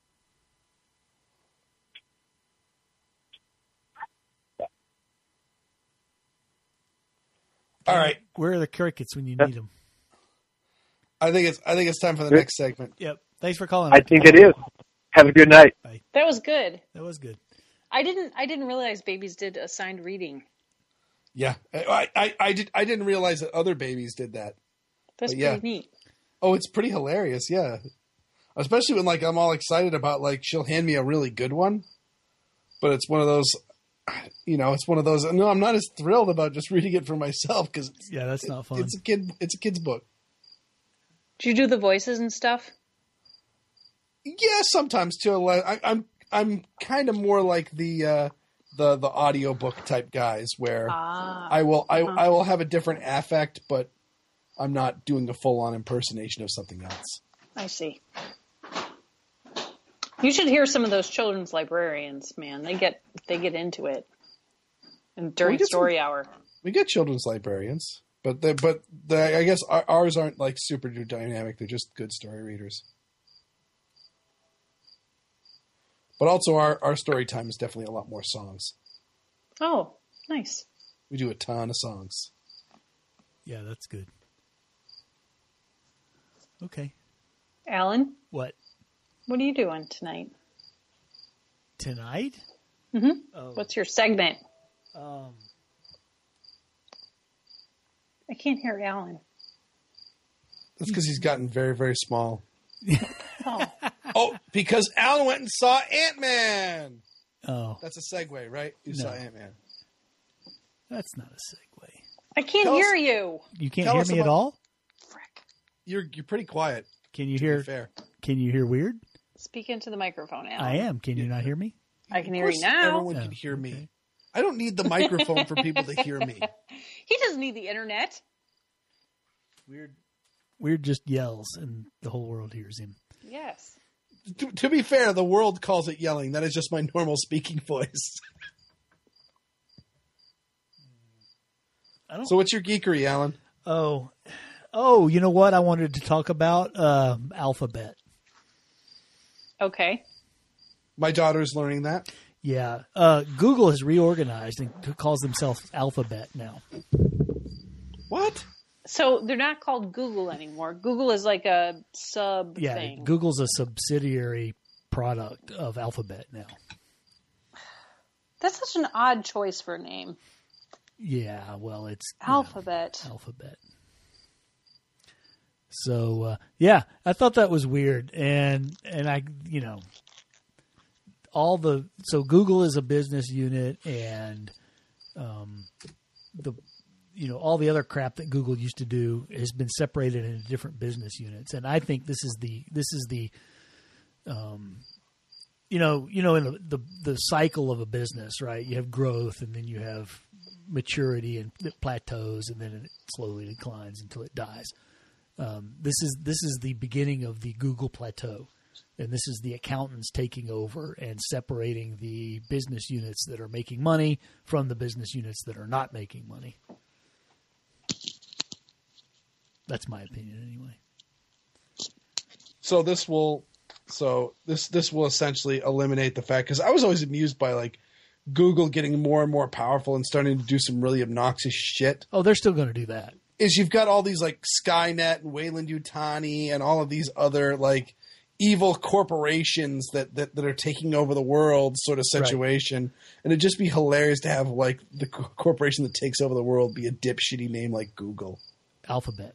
Speaker 1: all right.
Speaker 2: Where are the crickets when you
Speaker 4: Yep.
Speaker 2: need them?
Speaker 1: I think it's I think it's time for the
Speaker 4: Good.
Speaker 1: next segment.
Speaker 2: Yep. Thanks for calling.
Speaker 4: I think it is. Have a good night.
Speaker 3: That was good.
Speaker 2: That was good.
Speaker 3: I didn't. I didn't realize babies did assigned reading.
Speaker 1: Yeah, I, I, I did. I didn't realize that other babies did that.
Speaker 3: That's
Speaker 1: But yeah.
Speaker 3: pretty neat.
Speaker 1: Oh, it's pretty hilarious. Yeah, especially when like I'm all excited about like she'll hand me a really good one, but it's one of those. you know, it's one of those. No, I'm not as thrilled about just reading it for myself because
Speaker 2: Yeah, that's not fun.
Speaker 1: It's a kid. It's a kid's book.
Speaker 3: Do you do the voices and stuff?
Speaker 1: Yeah, sometimes too. Like, I, I'm I'm kind of more like the uh, the the audiobook type guys where
Speaker 3: Ah,
Speaker 1: I will I,
Speaker 3: uh-huh.
Speaker 1: I will have a different affect, but I'm not doing a full on impersonation of something else.
Speaker 3: I see. You should hear some of those children's librarians, man. They get they get into it. And during
Speaker 1: get some-
Speaker 3: story hour.
Speaker 1: We get children's librarians, but the, but the, I guess our, ours aren't like super dynamic. They're just good story readers. But also, our, our story time is definitely a lot more songs.
Speaker 3: Oh, nice.
Speaker 1: We do a ton of songs.
Speaker 2: Yeah, that's good. Okay.
Speaker 3: Alan,
Speaker 2: What?
Speaker 3: what are you doing tonight?
Speaker 2: Tonight?
Speaker 3: Mm-hmm.
Speaker 2: Oh,
Speaker 3: What's your segment?
Speaker 2: um,
Speaker 3: I can't hear Alan.
Speaker 1: That's because he's gotten very, very small.
Speaker 3: Oh,
Speaker 1: Oh, because Alan went and saw Ant-Man.
Speaker 2: oh,
Speaker 1: That's a segue, right? You
Speaker 2: No.
Speaker 1: saw Ant-Man.
Speaker 2: that's not a segue.
Speaker 3: I can't
Speaker 1: Tell us-
Speaker 3: hear you.
Speaker 2: You can't
Speaker 1: Tell
Speaker 2: hear
Speaker 1: us
Speaker 2: me at
Speaker 1: about-
Speaker 2: all?
Speaker 3: Frick.
Speaker 1: You're you're pretty quiet.
Speaker 2: Can you
Speaker 1: To be
Speaker 2: hear?
Speaker 1: fair.
Speaker 2: Can you hear weird?
Speaker 3: Speak into the microphone, Alan.
Speaker 2: I am. Can you not hear me?
Speaker 3: I can
Speaker 1: Of
Speaker 3: hear
Speaker 1: course
Speaker 3: you now.
Speaker 1: Everyone
Speaker 2: Oh,
Speaker 1: can hear me.
Speaker 2: okay.
Speaker 1: I don't need the microphone for people to hear me.
Speaker 3: He doesn't need the internet.
Speaker 2: Weird. Weird just yells, and the whole world hears him.
Speaker 3: Yes.
Speaker 1: To, to be fair, the world calls it yelling. That is just my normal speaking voice.
Speaker 2: I don't.
Speaker 1: So what's your geekery, Alan?
Speaker 2: Oh, oh. You know what? I wanted to talk about um, Alphabet.
Speaker 3: Okay.
Speaker 1: My daughter's learning that.
Speaker 2: Yeah, uh, Google has reorganized and calls themselves Alphabet now.
Speaker 1: What?
Speaker 3: So they're not called Google anymore. Google is like a sub
Speaker 2: Yeah,
Speaker 3: thing.
Speaker 2: Google's a subsidiary product of Alphabet now.
Speaker 3: That's such an odd choice for a name.
Speaker 2: Yeah, well, it's you know,
Speaker 3: Alphabet.
Speaker 2: Alphabet. So uh, yeah, I thought that was weird, and and I you know all the so Google is a business unit, and um, the you know all the other crap that Google used to do has been separated into different business units, and I think this is the this is the um, you know you know in the, the the cycle of a business, right? You have growth, and then you have maturity, and it plateaus, and then it slowly declines until it dies. Um, this is this is the beginning of the Google plateau, and this is the accountants taking over and separating the business units that are making money from the business units that are not making money. That's my opinion, anyway.
Speaker 1: So this will, so this this will essentially eliminate the fact, because I was always amused by like Google getting more and more powerful and starting to do some really obnoxious shit.
Speaker 2: Oh, they're still going to do that.
Speaker 1: Is you've got all these like Skynet and Weyland-Yutani and all of these other like evil corporations that, that, that are taking over the world sort of situation. Right. And it'd just be hilarious to have like the co- corporation that takes over the world be a dipshitty name like Google.
Speaker 2: Alphabet.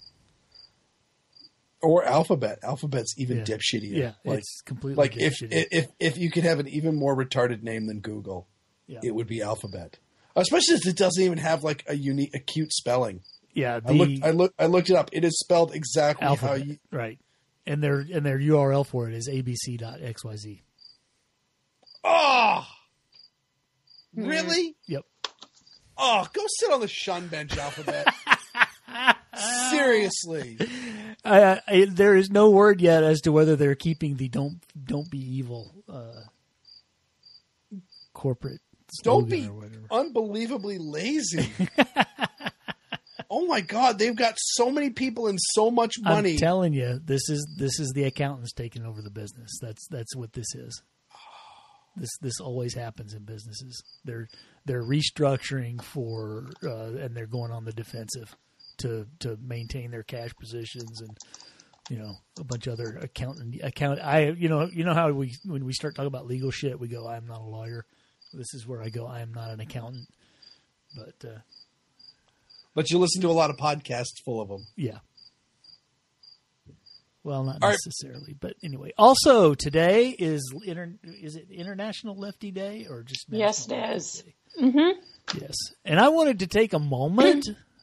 Speaker 1: Or Alphabet. Alphabet's even
Speaker 2: Yeah.
Speaker 1: dipshittier.
Speaker 2: Yeah,
Speaker 1: like,
Speaker 2: it's completely
Speaker 1: like if,
Speaker 2: dipshitty.
Speaker 1: if if you could have an even more retarded name than Google,
Speaker 2: Yeah.
Speaker 1: it would be Alphabet. Especially since it doesn't even have like a unique, a cute spelling.
Speaker 2: Yeah, the
Speaker 1: I looked, I looked, I looked it up. It is spelled exactly
Speaker 2: Alphabet,
Speaker 1: how you.
Speaker 2: right. And their and their U R L for it is a b c dot x y z.
Speaker 1: Oh, really?
Speaker 2: Yep.
Speaker 1: Oh, go sit on the shun bench, Alphabet. Seriously.
Speaker 2: I, I, there is no word yet as to whether they're keeping the "don't don't be evil" uh, corporate
Speaker 1: Don't
Speaker 2: slogan
Speaker 1: be
Speaker 2: or whatever.
Speaker 1: unbelievably lazy. Oh my God, they've got so many people and so much money.
Speaker 2: I'm telling you, this is this is the accountants taking over the business. That's that's what this is. This this always happens in businesses. They're they're restructuring for uh, and they're going on the defensive to to maintain their cash positions and you know a bunch of other accountant account. I you know you know how we when we start talking about legal shit, we go, I'm not a lawyer. This is where I go, I am not an accountant. But uh,
Speaker 1: But you listen to a lot of podcasts full of them.
Speaker 2: yeah. Well, not
Speaker 1: All right.
Speaker 2: necessarily, but anyway. Also, today is inter- is it International Lefty Day or just National
Speaker 3: Yes, it
Speaker 2: Lefty
Speaker 3: is.
Speaker 2: Day?
Speaker 3: Mm-hmm.
Speaker 2: Yes, and I wanted to take a moment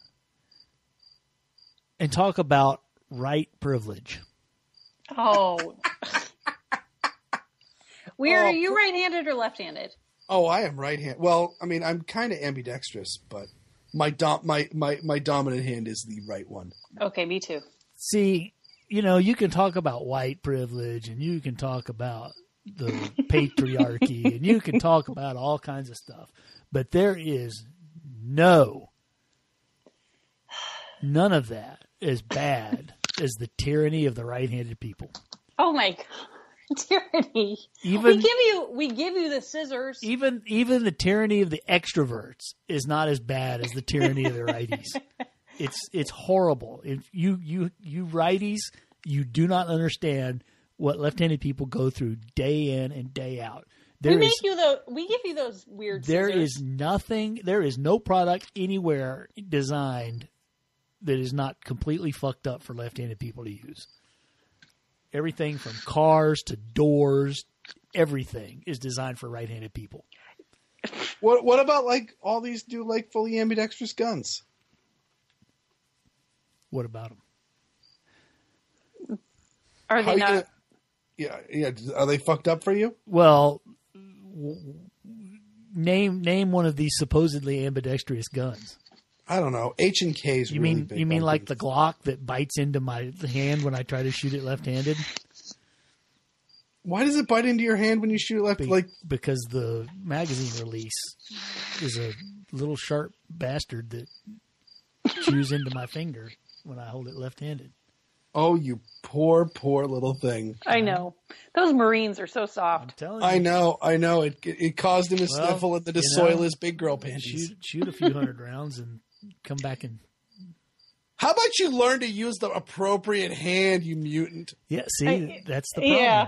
Speaker 2: and talk about right privilege.
Speaker 3: Oh. Weird,
Speaker 1: Oh,
Speaker 3: are you right-handed or left-handed?
Speaker 1: Oh, I am right hand. Well, I mean, I'm kind of ambidextrous, but my dom- my, my my dominant hand is the right one.
Speaker 3: Okay, me too.
Speaker 2: See, you know, you can talk about white privilege and you can talk about the patriarchy and you can talk about all kinds of stuff, but there is no, none of that as bad as the tyranny of the right-handed people.
Speaker 3: Oh my God. Tyranny.
Speaker 2: Even
Speaker 3: we give you we give you the scissors.
Speaker 2: even even the tyranny of the extroverts is not as bad as the tyranny of the righties. It's it's horrible. If you you you righties, you do not understand what left-handed people go through day in and day out. There
Speaker 3: we make
Speaker 2: is,
Speaker 3: you the we give you those weird
Speaker 2: there
Speaker 3: scissors.
Speaker 2: is nothing. There is no product anywhere designed that is not completely fucked up for left-handed people to use. Everything from cars to doors, everything is designed for right-handed people.
Speaker 1: What what about like all these new like fully ambidextrous guns?
Speaker 2: What about them?
Speaker 3: Are
Speaker 1: How
Speaker 3: they
Speaker 1: you
Speaker 3: not?
Speaker 1: gonna- yeah, yeah. Are they fucked up for you?
Speaker 2: Well, w- name name one of these supposedly ambidextrous guns.
Speaker 1: I don't know. H and K's.
Speaker 2: You
Speaker 1: really
Speaker 2: mean
Speaker 1: big
Speaker 2: you mean
Speaker 1: on
Speaker 2: like the
Speaker 1: things.
Speaker 2: Glock that bites into my hand when I try to shoot it left-handed?
Speaker 1: Why does it bite into your hand when you shoot it left?
Speaker 2: Be-
Speaker 1: like
Speaker 2: because the magazine release is a little sharp bastard that chews into my finger when I hold it left-handed.
Speaker 1: oh, you poor poor little thing.
Speaker 3: I know. Those Marines are so
Speaker 2: I'm
Speaker 3: soft.
Speaker 2: telling you.
Speaker 1: I know, I know. It it caused him a
Speaker 2: Well,
Speaker 1: sniffle and then to
Speaker 2: you know,
Speaker 1: soil his big girl panties.
Speaker 2: Shoot, shoot a few hundred rounds and come back and
Speaker 1: How about you learn to use the appropriate hand, you mutant?
Speaker 2: yeah. See,
Speaker 3: I-
Speaker 2: that's the problem.
Speaker 3: yeah.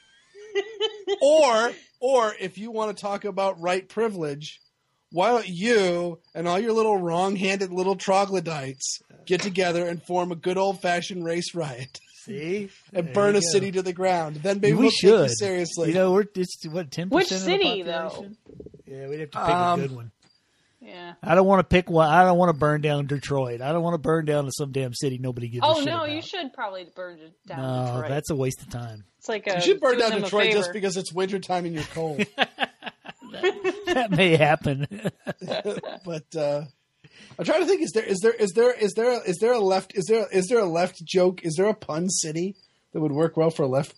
Speaker 1: or or if you want to talk about right privilege, why don't you and all your little wrong-handed little troglodytes get together and form a good old-fashioned race riot
Speaker 2: See,
Speaker 1: and
Speaker 2: There
Speaker 1: burn
Speaker 2: you
Speaker 1: a
Speaker 2: go.
Speaker 1: city to the ground? Then maybe
Speaker 2: we
Speaker 1: we'll
Speaker 2: should
Speaker 1: take you seriously.
Speaker 2: You know, we're it's what ten
Speaker 3: Which
Speaker 2: percent
Speaker 3: city,
Speaker 2: of the
Speaker 3: though?
Speaker 2: population. Yeah, we'd have to pick
Speaker 1: Um,
Speaker 2: a good one.
Speaker 3: Yeah.
Speaker 2: I don't want to pick one. I don't want to burn down Detroit. I don't want to burn down to some damn city nobody gives a
Speaker 3: Oh
Speaker 2: shit
Speaker 3: no,
Speaker 2: about.
Speaker 3: you should probably burn it down
Speaker 2: No,
Speaker 3: Detroit.
Speaker 2: that's a waste of time.
Speaker 3: It's like a,
Speaker 1: you should burn
Speaker 3: doing
Speaker 1: down
Speaker 3: them a
Speaker 1: Detroit just
Speaker 3: favor.
Speaker 1: because it's wintertime and you're cold.
Speaker 2: That may happen.
Speaker 1: But uh, I'm trying to think: is there is there is there is there a, is there a left is there is there a left joke? Is there a pun city that would work well for a left?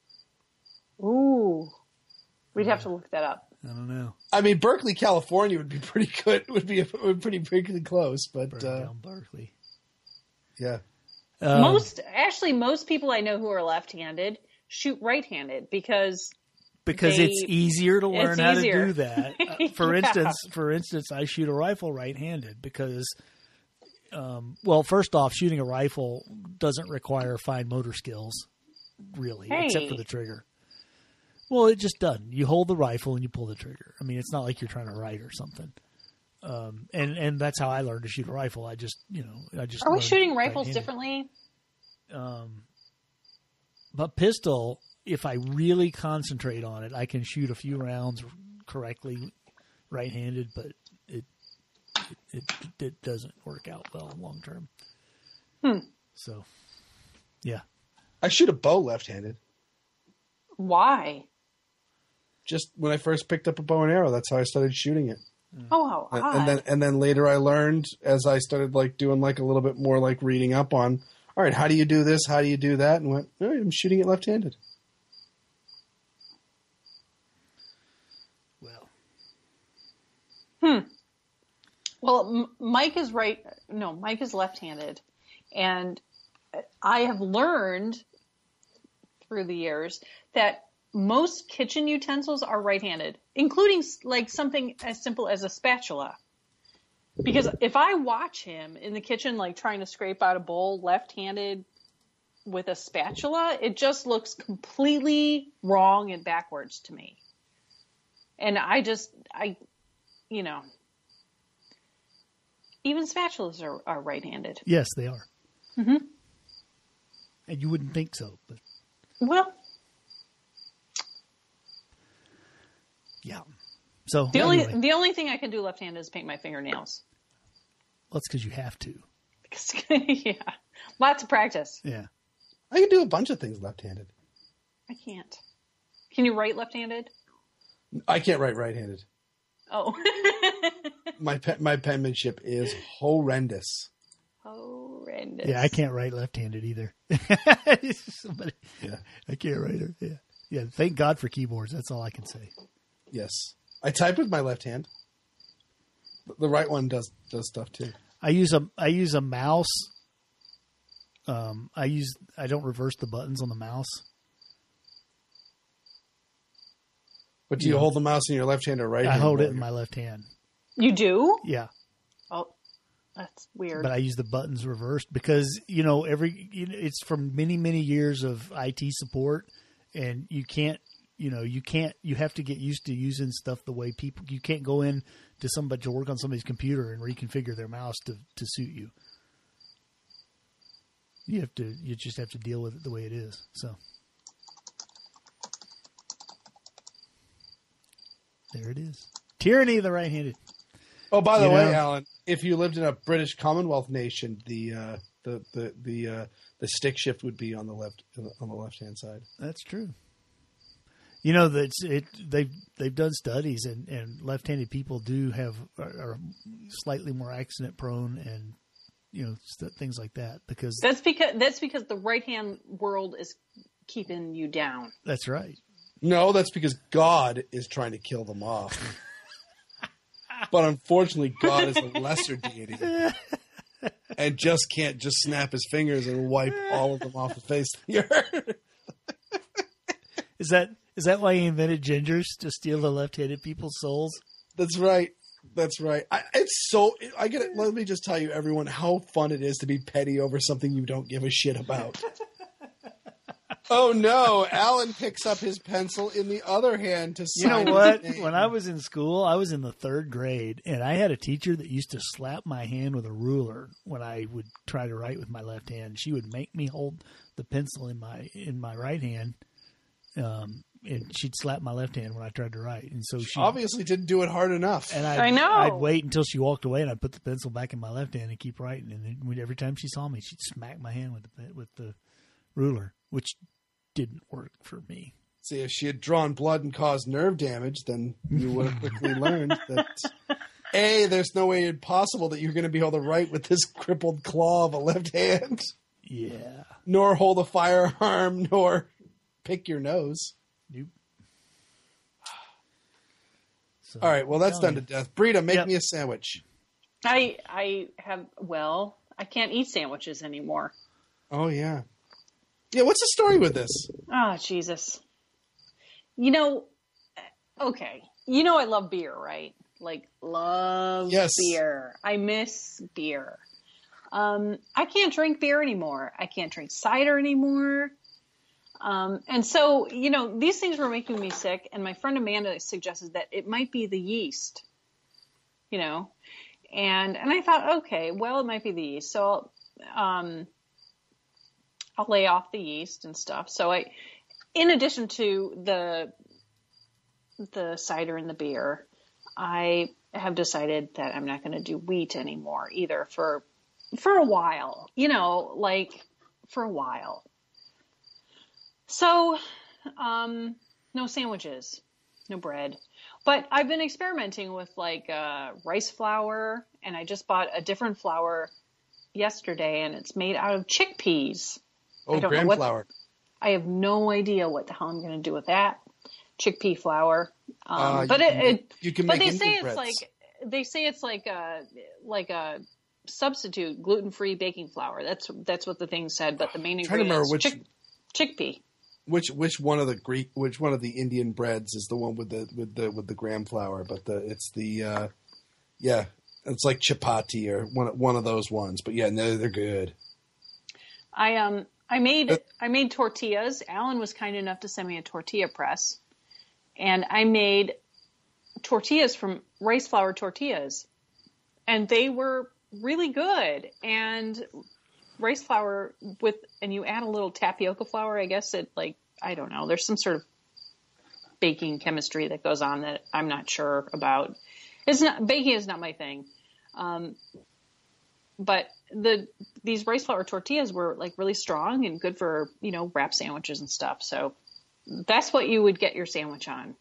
Speaker 3: Ooh. We'd have to look that up.
Speaker 2: I don't know.
Speaker 1: I mean, Berkeley, California would be pretty good. Would be would pretty pretty close, but
Speaker 2: Burn
Speaker 1: uh,
Speaker 2: down Berkeley.
Speaker 1: yeah.
Speaker 2: Um,
Speaker 3: most actually most people I know who are left-handed shoot right-handed because
Speaker 2: because
Speaker 3: they-
Speaker 2: it's easier to learn
Speaker 3: it's
Speaker 2: how
Speaker 3: easier.
Speaker 2: to do that. Uh, for
Speaker 3: Yeah.
Speaker 2: instance, for instance, I shoot a rifle right-handed because, um, well, first off, shooting a rifle doesn't require fine motor skills, really, except
Speaker 3: Hey.
Speaker 2: for the trigger. Well, it just doesn't. You hold the rifle and you pull the trigger. I mean, it's not like you're trying to write or something. Um, and and that's how I learned to shoot a rifle. I just, you know, I just
Speaker 3: Are we
Speaker 2: learned
Speaker 3: shooting rifles
Speaker 2: right-handed.
Speaker 3: differently?
Speaker 2: Um, but pistol, if I really concentrate on it, I can shoot a few rounds correctly right-handed, but it it, it, it doesn't work out well long term.
Speaker 3: Hmm.
Speaker 2: So, yeah.
Speaker 1: I shoot a bow left-handed.
Speaker 3: Why?
Speaker 1: Just when I first picked up a bow and arrow, that's how I started shooting it.
Speaker 3: Oh, how
Speaker 1: And,
Speaker 3: odd.
Speaker 1: and then and then later I learned as I started like doing like a little bit more like reading up on, all right, how do you do this? How do you do that? And went, all right, I'm shooting it left-handed.
Speaker 2: Well,
Speaker 3: Hmm. Well, M- Mike is right. No, Mike is left-handed, and I have learned through the years that most kitchen utensils are right-handed, including s- like something as simple as a spatula. Because if I watch him in the kitchen, like trying to scrape out a bowl left-handed with a spatula, it just looks completely wrong and backwards to me. And I just, I, you know, even spatulas are, are right-handed.
Speaker 2: yes, they are.
Speaker 3: Mm-hmm.
Speaker 2: And you wouldn't think so, but
Speaker 3: Well,
Speaker 2: yeah. So
Speaker 3: the
Speaker 2: anyway,
Speaker 3: only the only thing I can do left-handed is paint my fingernails.
Speaker 2: well, that's because you have to.
Speaker 3: Yeah, lots of practice.
Speaker 2: Yeah.
Speaker 1: I can do a bunch of things left-handed.
Speaker 3: I can't. Can you write left-handed?
Speaker 1: I can't write right-handed.
Speaker 3: Oh.
Speaker 1: My pe- my penmanship is horrendous.
Speaker 3: Horrendous.
Speaker 2: Yeah, I can't write left-handed either. Somebody,
Speaker 1: Yeah.
Speaker 2: I can't write it. Yeah. Yeah. Thank God for keyboards. That's all I can say.
Speaker 1: Yes. I type with my left hand. The right one does does stuff too.
Speaker 2: I use a I use a mouse. Um, I use I don't reverse the buttons on the mouse.
Speaker 1: But do you
Speaker 2: Yeah.
Speaker 1: hold the mouse in your left hand or right
Speaker 2: I
Speaker 1: hand?
Speaker 2: hold it
Speaker 1: while
Speaker 2: in
Speaker 1: you're-
Speaker 2: my left hand.
Speaker 3: You do?
Speaker 2: Yeah,
Speaker 3: Oh, that's weird.
Speaker 2: but I use the buttons reversed because you know every you know, it's from many many years of I T support, and you can't you know you can't you have to get used to using stuff the way people. You can't go in to somebody to work on somebody's computer and reconfigure their mouse to to suit you. You have to you just have to deal with it the way it is. So there it is. Tyranny of the right-handed.
Speaker 1: Oh, by the
Speaker 2: You
Speaker 1: way,
Speaker 2: know?
Speaker 1: Alan, if you lived in a British Commonwealth nation, the uh, the the the uh, the stick shift would be on the left on the left hand side.
Speaker 2: That's true. You know that it they've they've done studies and, and left-handed people do have are, are slightly more accident prone and you know st- things like that because
Speaker 3: that's because that's because the right-hand world is keeping you down.
Speaker 2: that's right.
Speaker 1: No, that's because God is trying to kill them off. But unfortunately, God is a lesser deity and just can't just snap his fingers and wipe all of them off the face of the earth.
Speaker 2: Is that is that why he invented gingers to steal the left-handed people's souls?
Speaker 1: That's right. That's right. I, it's so. I get it. Let me just tell you, everyone, how fun it is to be petty over something you don't give a shit about. Oh no! Alan picks up his pencil in the other hand to
Speaker 2: You
Speaker 1: sign
Speaker 2: know what?
Speaker 1: his name.
Speaker 2: When I was in school, I was in the third grade, and I had a teacher that used to slap my hand with a ruler when I would try to write with my left hand. She would make me hold the pencil in my in my right hand, um, and she'd slap my left hand when I tried to write. And so she
Speaker 1: obviously didn't do it hard enough.
Speaker 2: and I'd,
Speaker 3: I know.
Speaker 2: I'd wait until she walked away, and I'd put the pencil back in my left hand and keep writing. And then when- every time she saw me, she'd smack my hand with the pe- with the ruler, which didn't work for me.
Speaker 1: See, if she had drawn blood and caused nerve damage, then you would have quickly learned that A, there's no way possible that you're going to be able to write with this crippled claw of a left hand,
Speaker 2: Yeah.
Speaker 1: nor hold a firearm, nor pick your nose.
Speaker 2: Nope. So,
Speaker 1: All right, well, that's
Speaker 2: tell
Speaker 1: done
Speaker 2: me.
Speaker 1: to death. Brita, make
Speaker 2: Yep.
Speaker 1: me a sandwich.
Speaker 3: I I have well, I can't eat sandwiches anymore.
Speaker 1: Oh, yeah. Yeah, what's the story with this?
Speaker 3: Oh, Jesus. You know, okay. You know I love beer, right? Like, love
Speaker 1: Yes.
Speaker 3: beer. I miss beer. Um, I can't drink beer anymore. I can't drink cider anymore. Um, and so, you know, these things were making me sick, and my friend Amanda suggested that it might be the yeast, you know. And and I thought, okay, well, it might be the yeast. So um, I'll lay off the yeast and stuff. So I, in addition to the the cider and the beer, I have decided that I'm not going to do wheat anymore either for for a while. You know, like for a while. So, um, no sandwiches, no bread. But I've been experimenting with like uh, rice flour, and I just bought a different flour yesterday, and it's made out of chickpeas.
Speaker 1: Oh,
Speaker 3: I don't know
Speaker 1: gram
Speaker 3: what-
Speaker 1: flour.
Speaker 3: I have no idea what the hell I'm going to do with that chickpea flour. Um,
Speaker 1: Uh,
Speaker 3: but
Speaker 1: you
Speaker 3: it,
Speaker 1: can make-
Speaker 3: it
Speaker 1: you can
Speaker 3: but
Speaker 1: make
Speaker 3: they say
Speaker 1: Indian
Speaker 3: it's
Speaker 1: breads.
Speaker 3: like they say it's like a like a substitute gluten-free baking flour. That's that's what the thing said. But the main
Speaker 1: I'm trying to
Speaker 3: ingredient
Speaker 1: remember
Speaker 3: is chick, chickpea.
Speaker 1: Which which one of the Greek which one of the Indian breads is the one with the with the with the gram flour? But the it's the uh, yeah, it's like chapati or one one of those ones. But yeah, no, they're good.
Speaker 3: I um I made
Speaker 1: Uh,
Speaker 3: I made tortillas. Alan was kind enough to send me a tortilla press, and I made tortillas from rice flour tortillas, and they were really good. And rice flour with, and you add a little tapioca flour, I guess it like, I don't know, there's some sort of baking chemistry that goes on that I'm not sure about. It's not, baking is not my thing. Um, but the, these rice flour tortillas were like really strong and good for, you know, wrap sandwiches and stuff. So that's what you would get your sandwich on.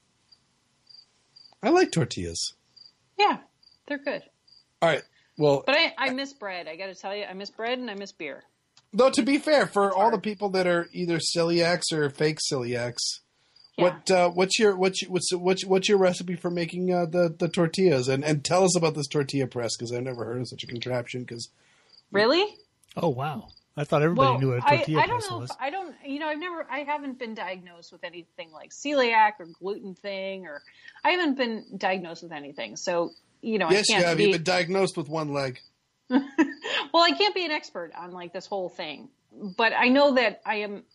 Speaker 1: I like tortillas.
Speaker 3: Yeah, they're good.
Speaker 1: All right. Well,
Speaker 3: but I, I miss bread. I got to tell you, I miss bread and I miss beer.
Speaker 1: Though, to be fair, for all the people that are either celiacs or fake celiacs, yeah. what uh, what's your what's what's what's what's your recipe for making uh, the the tortillas? And and tell us about this tortilla press, because I've never heard of such a contraption. Because
Speaker 3: really,
Speaker 2: oh wow, I thought everybody
Speaker 3: well,
Speaker 2: knew what a tortilla
Speaker 3: I, I
Speaker 2: press
Speaker 3: don't know
Speaker 2: was.
Speaker 3: If, I don't, you know, I've never, I haven't been diagnosed with anything like celiac or gluten thing, or I haven't been diagnosed with anything. So you know,
Speaker 1: yes,
Speaker 3: I can't
Speaker 1: you have.
Speaker 3: be,
Speaker 1: You've been diagnosed with one leg.
Speaker 3: Well, I can't be an expert on like this whole thing, but I know that I am.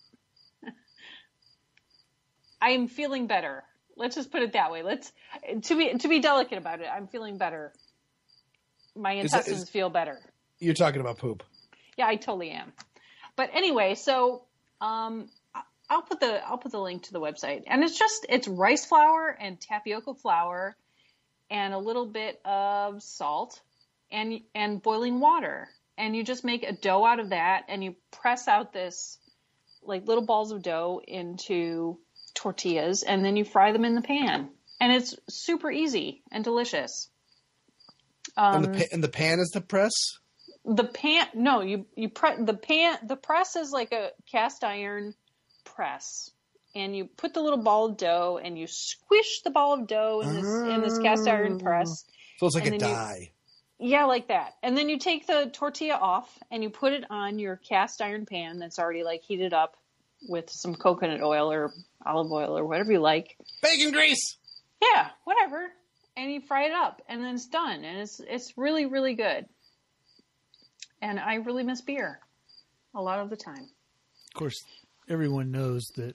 Speaker 3: I am feeling better. Let's just put it that way. Let's to be to be delicate about it. I'm feeling better. My intestines is, is, feel better.
Speaker 1: You're talking about poop.
Speaker 3: Yeah, I totally am. But anyway, so um, I'll put the I'll put the link to the website, and it's just it's rice flour and tapioca flour, and a little bit of salt, and and boiling water, and you just make a dough out of that, and you press out this like little balls of dough into tortillas, and then you fry them in the pan, and it's super easy and delicious. Um,
Speaker 1: and the pa- and the pan is the press.
Speaker 3: The pan, no, you you pre- the pan the press is like a cast iron press, and you put the little ball of dough, and you squish the ball of dough in this oh. in this cast iron press.
Speaker 1: So it's like a die.
Speaker 3: You, yeah, like that. And then you take the tortilla off, and you put it on your cast iron pan that's already like heated up with some coconut oil or olive oil or whatever you like.
Speaker 1: Bacon grease.
Speaker 3: Yeah, whatever. And you fry it up, and then it's done, and it's it's really really good. And I really miss beer a lot of the time.
Speaker 2: Of course, everyone knows that.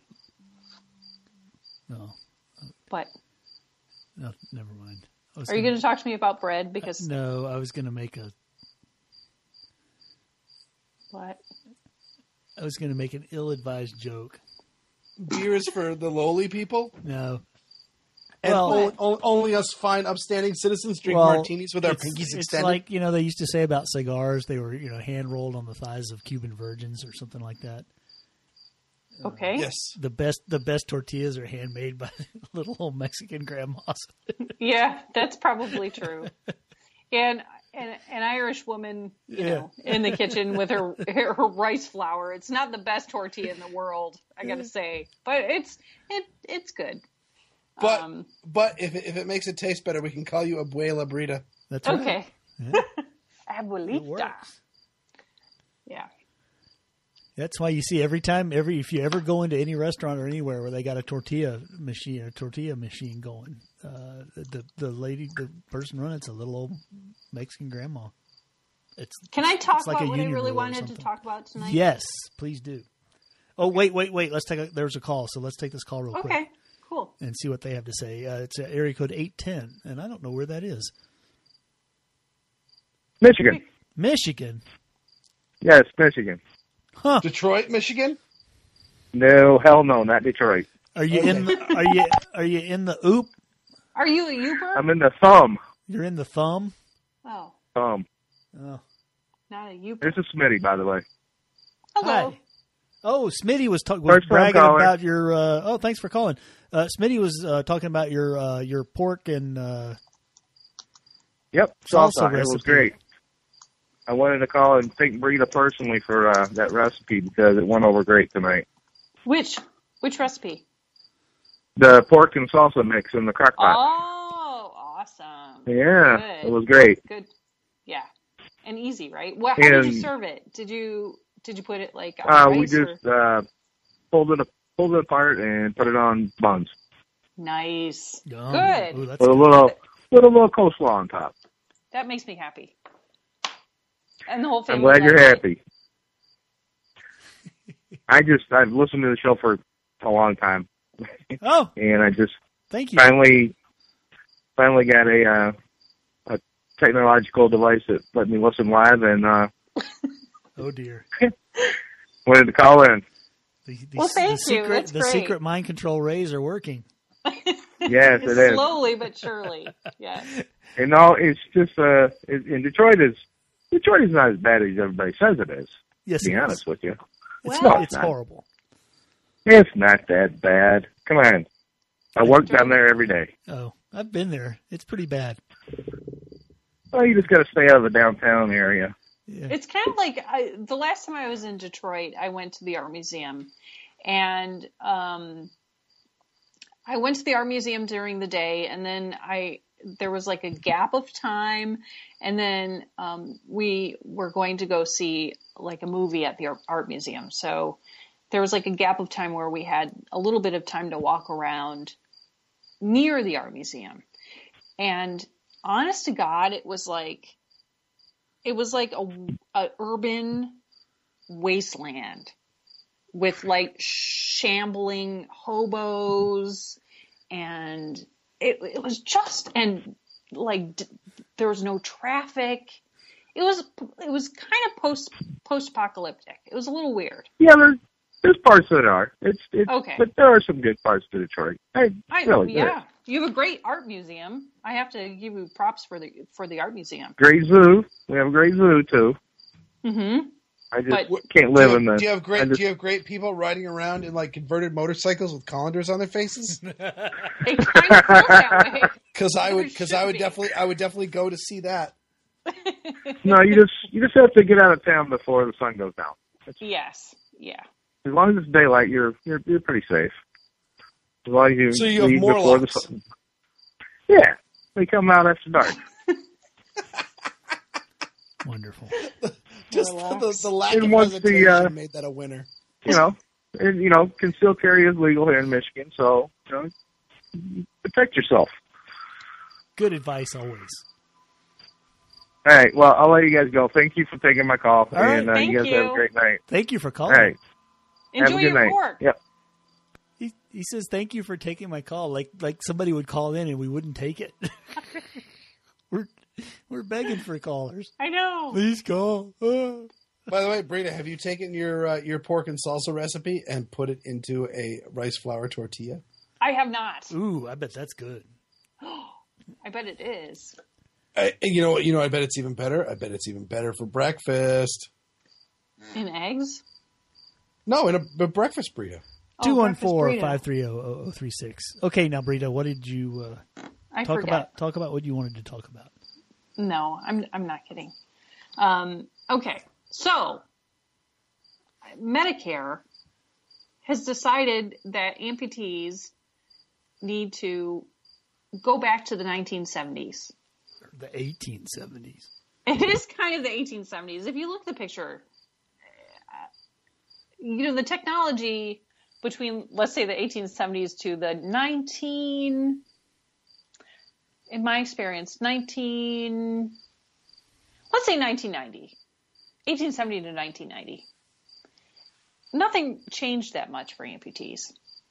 Speaker 2: No.
Speaker 3: What?
Speaker 2: No, never mind.
Speaker 3: Are gonna, you going to talk to me about bread? Because
Speaker 2: uh, no, I was going to make a.
Speaker 3: What?
Speaker 2: I was going to make an ill-advised joke.
Speaker 1: Beer is for the lowly people?
Speaker 2: No.
Speaker 1: And
Speaker 2: well,
Speaker 1: only, only us fine, upstanding citizens drink
Speaker 2: well,
Speaker 1: martinis with our
Speaker 2: it's,
Speaker 1: pinkies
Speaker 2: it's
Speaker 1: extended?
Speaker 2: It's like, you know, they used to say about cigars, they were, you know, hand-rolled on the thighs of Cuban virgins or something like that.
Speaker 3: Okay.
Speaker 1: Uh, yes.
Speaker 2: The best the best tortillas are handmade by little old Mexican grandmas.
Speaker 3: Yeah, that's probably true. And an, an Irish woman, you yeah. know, in the kitchen with her, her her rice flour. It's not the best tortilla in the world, I got to say, but it's it it's good.
Speaker 1: But
Speaker 3: um,
Speaker 1: but if it, if it makes it taste better, we can call you Abuela Brita.
Speaker 2: That's right.
Speaker 3: Okay.
Speaker 2: Yeah.
Speaker 3: Abuelita. Yeah.
Speaker 2: That's why you see every time, every if you ever go into any restaurant or anywhere where they got a tortilla machine, a tortilla machine going, uh, the the lady, the person running it's a little old Mexican grandma. It's
Speaker 3: Can I talk
Speaker 2: like
Speaker 3: about what I really wanted to talk about tonight?
Speaker 2: Yes, please do. Oh wait, wait, wait. Let's take. A, there's a call, so let's take this call real
Speaker 3: okay.
Speaker 2: quick.
Speaker 3: Okay, cool.
Speaker 2: And see what they have to say. Uh, it's uh, area code eight ten, and I don't know where that is.
Speaker 4: Michigan.
Speaker 2: Michigan.
Speaker 4: Yes, Michigan.
Speaker 2: Huh.
Speaker 1: Detroit, Michigan?
Speaker 4: No, hell no, not Detroit.
Speaker 2: Are you okay. in? The, are you are you in the oop?
Speaker 3: Are you a Uber?
Speaker 4: I'm in the thumb.
Speaker 2: You're in the thumb.
Speaker 3: Oh.
Speaker 4: Thumb.
Speaker 2: Oh.
Speaker 3: Not a Uber.
Speaker 4: This is Smitty, by the way.
Speaker 3: Hello.
Speaker 2: Hi. Oh, Smitty was, ta- was bragging about your. Uh, oh, thanks for calling. Uh, Smitty was uh, talking about your uh, your pork and. Uh,
Speaker 4: yep,
Speaker 2: salsa,
Speaker 4: salsa.
Speaker 2: recipe.
Speaker 4: It was great. I wanted to call and thank Brita personally for uh, that recipe because it went over great tonight.
Speaker 3: Which which recipe?
Speaker 4: The pork and salsa mix in the crock pot.
Speaker 3: Oh, awesome!
Speaker 4: Yeah,
Speaker 3: Good.
Speaker 4: It was great.
Speaker 3: Good, yeah, and easy, right? Well, how
Speaker 4: and,
Speaker 3: did you serve it? Did you did you put it like on
Speaker 4: uh,
Speaker 3: rice
Speaker 4: we just
Speaker 3: or?
Speaker 4: uh, pulled it pulled it apart and put it on buns.
Speaker 3: Nice,
Speaker 2: Yum.
Speaker 3: good.
Speaker 2: Ooh, that's
Speaker 4: with a little with a little coleslaw on top.
Speaker 3: That makes me happy. And the whole family.
Speaker 4: I'm glad you're
Speaker 3: it.
Speaker 4: happy. I just I've listened to the show for a long time.
Speaker 2: Oh,
Speaker 4: and I just
Speaker 2: thank you.
Speaker 4: Finally, finally got a uh, a technological device that let me listen live, and uh,
Speaker 2: Oh dear.
Speaker 5: Wanted to call in.
Speaker 2: The, the,
Speaker 3: Well, thank
Speaker 2: the
Speaker 3: you.
Speaker 2: secret,
Speaker 3: That's
Speaker 2: the
Speaker 3: great.
Speaker 2: secret mind control rays are working.
Speaker 5: Yes, it is.
Speaker 3: Slowly but surely. Yes.
Speaker 5: And no, it's just uh, it, in Detroit is Detroit is not as bad as everybody says it is.
Speaker 2: Yes,
Speaker 5: To be
Speaker 2: it is.
Speaker 5: honest with you,
Speaker 2: It's,
Speaker 3: Well,
Speaker 2: it's
Speaker 5: not.
Speaker 2: horrible.
Speaker 5: it's not that bad. Come on, I work down there every day.
Speaker 2: Oh, I've been there. It's pretty bad.
Speaker 5: Well, you just got to stay out of the downtown area.
Speaker 2: Yeah.
Speaker 3: It's kind of like I, the last time I was in Detroit, I went to the Art Museum, and um, I went to the Art Museum during the day, and then I there was like a gap of time, and then um, we were going to go see like a movie at the Art Museum. So there was like a gap of time where we had a little bit of time to walk around near the Art Museum, and honest to God, it was like. It was like a, a urban wasteland with like shambling hobos, and it, it was just, and like d- there was no traffic. It was it was kind of post post apocalyptic. It was a little weird.
Speaker 5: Yeah, there's, there's parts that are. It's, it's
Speaker 3: Okay.
Speaker 5: But there are some good parts to Detroit. I,
Speaker 3: I
Speaker 5: really, there
Speaker 3: yeah,
Speaker 5: is.
Speaker 3: you have a great art museum. I have to give you props for the for the art museum.
Speaker 5: Great zoo. We have a great zoo too.
Speaker 3: Mm-hmm.
Speaker 5: I just
Speaker 3: But-
Speaker 5: can't
Speaker 1: Do
Speaker 5: live
Speaker 1: you,
Speaker 5: in the.
Speaker 1: have, do you have
Speaker 5: I
Speaker 1: great?
Speaker 5: just-
Speaker 1: Do you have great people riding around in like converted motorcycles with colanders on their faces?
Speaker 3: It kind of feels that way.
Speaker 1: Because I would,
Speaker 3: There
Speaker 1: because
Speaker 3: should
Speaker 1: I would
Speaker 3: be.
Speaker 1: definitely, I would definitely go to see that.
Speaker 5: No, you just you just have to get out of town before the sun goes down.
Speaker 3: Yes. Yeah.
Speaker 5: As long as it's daylight, you're you're you're pretty safe. As long as you
Speaker 1: So you have
Speaker 5: leave
Speaker 1: more
Speaker 5: before the
Speaker 1: locks.
Speaker 5: sun. Yeah, they come out after dark.
Speaker 2: Wonderful.
Speaker 1: Just
Speaker 3: Relax.
Speaker 1: the, the lack
Speaker 5: And
Speaker 1: of
Speaker 5: once the,
Speaker 1: hesitation
Speaker 5: uh,
Speaker 1: made that a winner.
Speaker 5: You know, and you know, concealed carry is legal here in Michigan, so you know, protect yourself.
Speaker 2: Good advice always.
Speaker 5: All right, well, I'll let you guys go. Thank you for taking my call,
Speaker 2: All right,
Speaker 5: and uh,
Speaker 3: thank
Speaker 5: you guys have
Speaker 3: you.
Speaker 5: a great night.
Speaker 2: Thank you for
Speaker 5: All
Speaker 2: calling.
Speaker 5: right,
Speaker 3: Enjoy
Speaker 5: have a good
Speaker 3: your
Speaker 5: night.
Speaker 3: pork.
Speaker 5: Yep.
Speaker 2: He he says thank you for taking my call. Like like somebody would call in and we wouldn't take it. we're we're begging for callers.
Speaker 3: I know.
Speaker 2: Please call. Ah.
Speaker 1: By the way, Brita, have you taken your uh, your pork and salsa recipe and put it into a rice flour tortilla?
Speaker 3: I have not.
Speaker 2: Ooh, I bet that's good.
Speaker 3: I bet it is.
Speaker 1: I, you know, you know. I bet it's even better. I bet it's even better for breakfast.
Speaker 3: In eggs?
Speaker 1: No, in a, a breakfast burrito.
Speaker 3: Oh,
Speaker 2: Two one
Speaker 3: breakfast
Speaker 2: four
Speaker 3: burrito.
Speaker 2: five three zero zero zero three six. Okay, now Brita, what did you uh,
Speaker 3: I
Speaker 2: talk
Speaker 3: forget.
Speaker 2: about? Talk about what you wanted to talk about.
Speaker 3: No, I'm I'm not kidding. Um, okay, so Medicare has decided that amputees need to go back to the nineteen seventies.
Speaker 2: The eighteen seventies.
Speaker 3: It is kind of the eighteen seventies. If you look at the picture, uh, you know, the technology between, let's say, the eighteen seventies to the nineteen, in my experience, nineteen, let's say nineteen ninety, eighteen seventy to nineteen ninety. Nothing changed that much for amputees.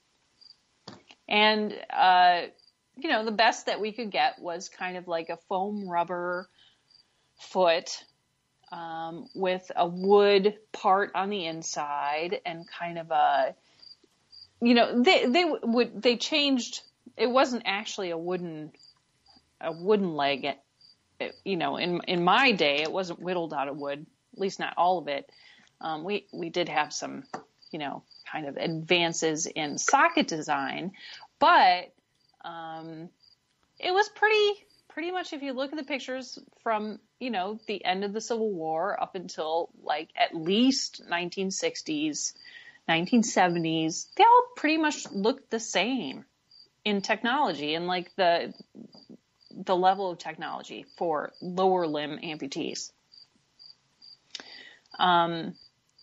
Speaker 3: And, uh, you know, the best that we could get was kind of like a foam rubber foot um, with a wood part on the inside and kind of a, you know, they they would they changed. It wasn't actually a wooden a wooden leg. It, it, you know, in in my day, it wasn't whittled out of wood. At least not all of it. Um, we we did have some, you know, kind of advances in socket design, but um, it was pretty. Pretty much, if you look at the pictures from, you know, the end of the Civil War up until like at least nineteen sixties, nineteen seventies, they all pretty much looked the same in technology and like the the level of technology for lower limb amputees. Um,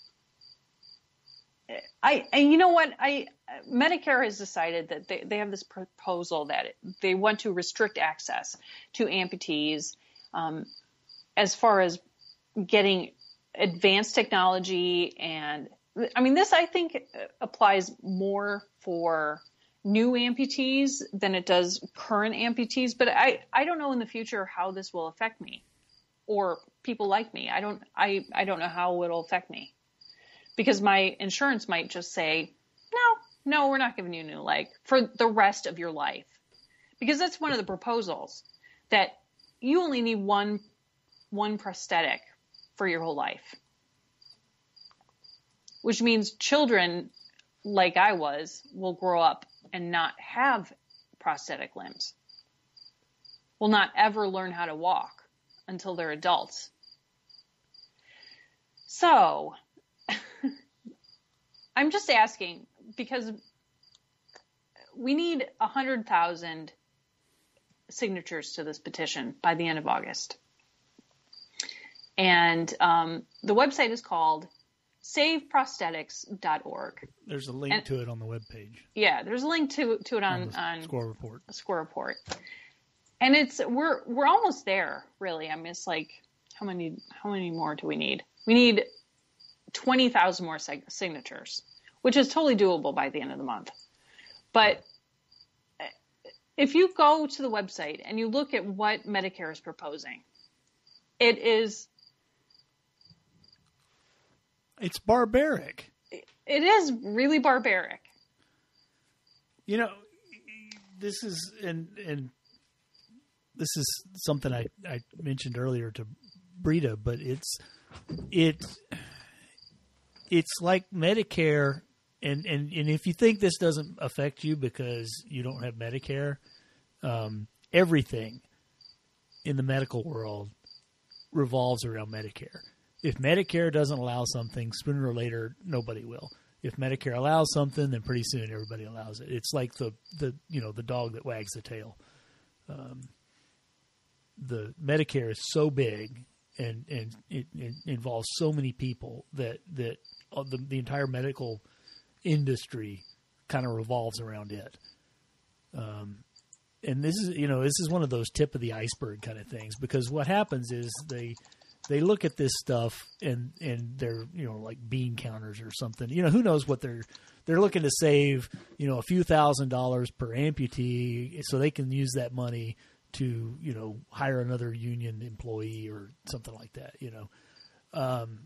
Speaker 3: I and you know what I Medicare has decided that they, they have this proposal that it, they want to restrict access to amputees um, as far as getting advanced technology. And I mean, this I think applies more for new amputees than it does current amputees. But I, I don't know in the future how this will affect me or people like me. I don't, I, I don't know how it'll affect me because my insurance might just say, no, no, we're not giving you a new leg for the rest of your life. Because that's one of the proposals, that you only need one, one prosthetic for your whole life. Which means children, like I was, will grow up and not have prosthetic limbs. Will not ever learn how to walk until they're adults. So, I'm just asking, because we need one hundred thousand signatures to this petition by the end of August. And um, the website is called save prosthetics dot org.
Speaker 2: There's a link and, to it on the webpage.
Speaker 3: Yeah, there's a link to to it on,
Speaker 2: on, the
Speaker 3: on
Speaker 2: Score Report.
Speaker 3: Score Report. And it's we're we're almost there, really. I mean, it's like how many how many more do we need? We need twenty thousand more sig- signatures, which is totally doable by the end of the month. But if you go to the website and you look at what Medicare is proposing, it is...
Speaker 2: It's barbaric.
Speaker 3: It is really barbaric.
Speaker 2: You know, this is, and, and this is something I, I mentioned earlier to Brita, but it's, it, it's like Medicare. And, and, and if you think this doesn't affect you because you don't have Medicare, um, everything in the medical world revolves around Medicare. If Medicare doesn't allow something, sooner or later, nobody will. If Medicare allows something, then pretty soon everybody allows it. It's like the, the you know the dog that wags the tail. Um, the Medicare is so big and and it, it involves so many people that that the, the entire medical industry kind of revolves around it. Um, and this is, you know, this is one of those tip of the iceberg kind of things, because what happens is they, they look at this stuff and, and they're, you know, like bean counters or something, you know, who knows what they're, they're looking to save, you know, a few thousand dollars per amputee so they can use that money to, you know, hire another union employee or something like that, you know. Um,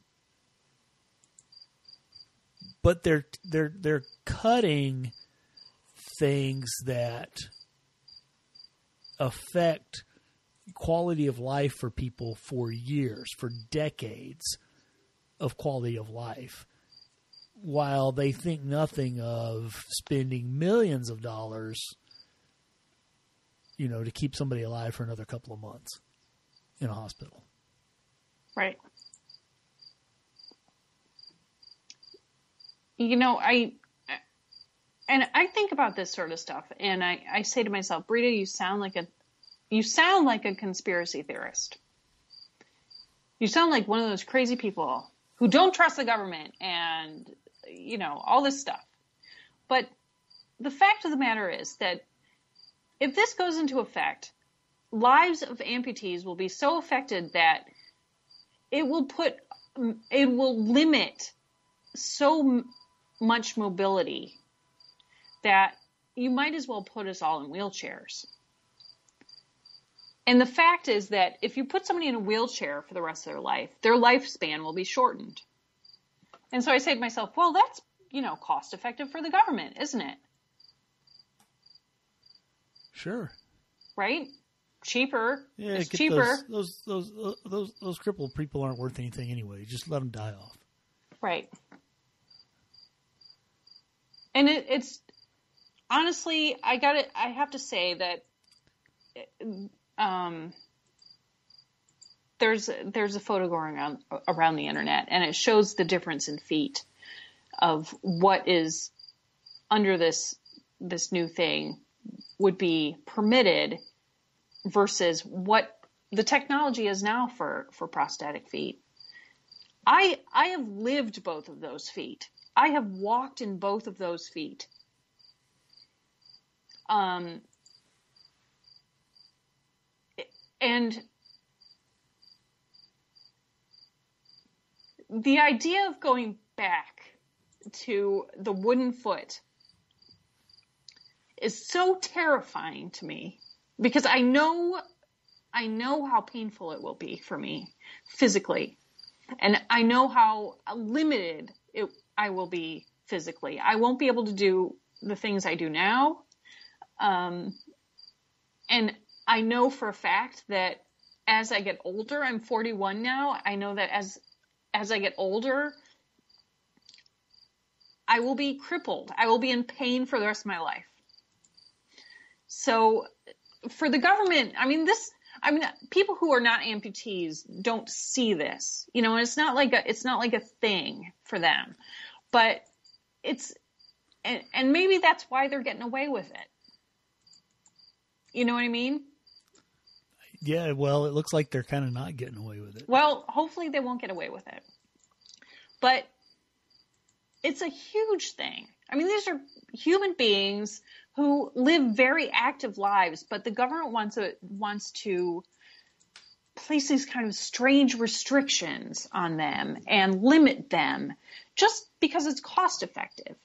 Speaker 2: But they're they're they're cutting things that affect quality of life for people for years, for decades of quality of life, while they think nothing of spending millions of dollars, you know, to keep somebody alive for another couple of months in a hospital.
Speaker 3: Right. You know, I, and I think about this sort of stuff, and I, I say to myself, Brita, you sound like a, you sound like a conspiracy theorist. You sound like one of those crazy people who don't trust the government and, you know, all this stuff. But the fact of the matter is that if this goes into effect, lives of amputees will be so affected that it will put, it will limit so much mobility that you might as well put us all in wheelchairs. And the fact is that if you put somebody in a wheelchair for the rest of their life, their lifespan will be shortened. And so I say to myself, well, that's, you know, cost effective for the government, isn't it?
Speaker 2: Sure.
Speaker 3: Right? Cheaper.
Speaker 2: Yeah,
Speaker 3: it's
Speaker 2: get
Speaker 3: cheaper.
Speaker 2: Those, those those those those crippled people aren't worth anything anyway. Just let them die off.
Speaker 3: Right. And it, it's honestly, I got it. I have to say that um, there's there's a photo going around around the internet, and it shows the difference in feet of what is under this this new thing would be permitted versus what the technology is now for for prosthetic feet. I I have lived both of those feet. I have walked in both of those feet. Um, and the idea of going back to the wooden foot is so terrifying to me, because I know I know how painful it will be for me physically. And I know how limited it, I will be physically. I won't be able to do the things I do now. Um, and I know for a fact that as I get older, I'm forty-one now. I know that as, as I get older, I will be crippled. I will be in pain for the rest of my life. So for the government, I mean, this, I mean, people who are not amputees don't see this, you know, and it's not like a, it's not like a thing for them, but it's, and, and maybe that's why they're getting away with it. You know what I mean?
Speaker 2: Yeah, well, it looks like they're kind of not getting away with it.
Speaker 3: Well, hopefully they won't get away with it. But it's a huge thing. I mean, these are human beings who live very active lives, but the government wants to, wants to place these kind of strange restrictions on them and limit them just because it's cost effective.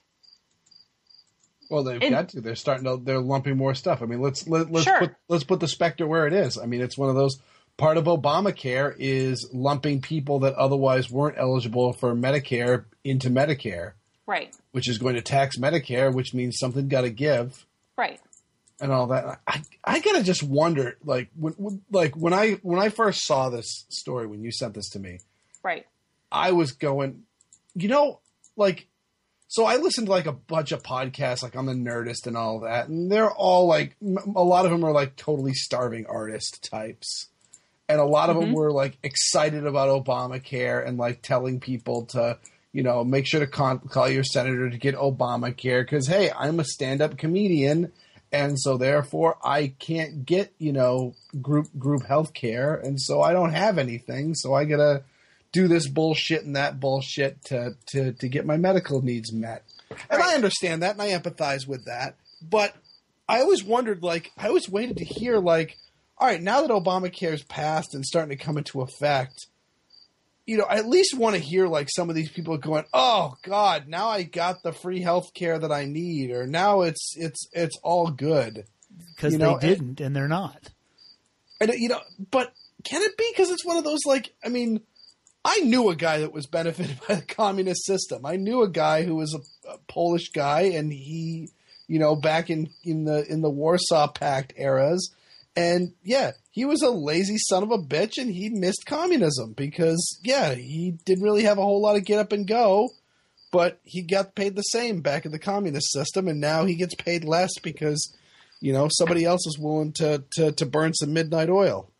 Speaker 1: Well, they've
Speaker 3: And-
Speaker 1: got to. They're starting to. They're lumping more stuff. I mean, let's let, let's
Speaker 3: Sure.
Speaker 1: put let's put the specter where it is. I mean, it's one of those. Part of Obamacare is lumping people that otherwise weren't eligible for Medicare into Medicare,
Speaker 3: Right,
Speaker 1: which is going to tax Medicare, which means something got to give
Speaker 3: right.
Speaker 1: and all that. I I gotta just wonder, like when, when like when I when I first saw this story when you sent this to me,
Speaker 3: Right.
Speaker 1: I was going, you know, like. So I listened to like a bunch of podcasts, like on the Nerdist and all that, and they're all like, m- a lot of them are like totally starving artist types, and a lot of them were like excited about Obamacare and like telling people to, you know, make sure to con- call your senator to get Obamacare because hey, I'm a stand-up comedian, and so therefore I can't get, you know, group group health care, and so I don't have anything, so I gotta do this bullshit and that bullshit to, to, to get my medical needs met. And I understand that and I empathize with that. But I always wondered, like, I always waited to hear, like, all right, now that Obamacare's passed and starting to come into effect, you know, I at least want to hear, like, some of these people going, oh, God, now I got the free health care that I need, or now it's it's it's all good.
Speaker 2: Because
Speaker 1: You
Speaker 2: they
Speaker 1: know, and-
Speaker 2: didn't, and they're not.
Speaker 1: And, you know, but can it be? Because it's one of those, like, I mean... I knew a guy that was benefited by the communist system. I knew a guy who was a, a Polish guy, and he, you know, back in, in the in the Warsaw Pact eras, and yeah, he was a lazy son of a bitch, and he missed communism because yeah, he didn't really have a whole lot of get up and go, but he got paid the same back in the communist system, and now he gets paid less because you know somebody else is willing to to, to burn some midnight oil,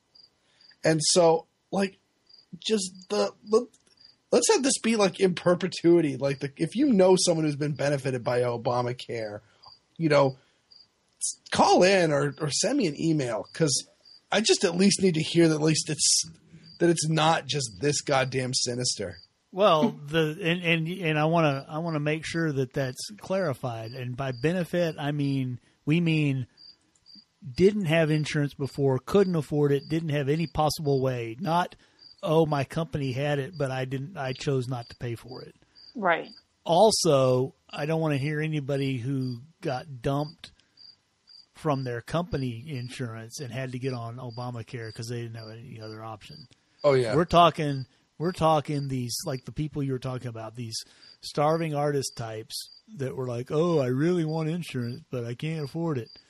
Speaker 1: and so like. Just the, the let's have this be like in perpetuity. Like the, if you know someone who's been benefited by Obamacare, you know, call in or, or send me an email because I just at least need to hear that at least it's that it's not just this goddamn sinister.
Speaker 2: Well, the and and, and I want to I want to make sure that that's clarified. And by benefit, I mean we mean didn't have insurance before, couldn't afford it, didn't have any possible way, not. Oh, my company had it, but I didn't. I chose not to pay for it.
Speaker 3: Right.
Speaker 2: Also, I don't want to hear anybody who got dumped from their company insurance and had to get on Obamacare because they didn't have any other option.
Speaker 1: Oh yeah,
Speaker 2: We're talking. We're talking these like the people you were talking about, these starving artist types that were like, "Oh, I really want insurance, but I can't afford it."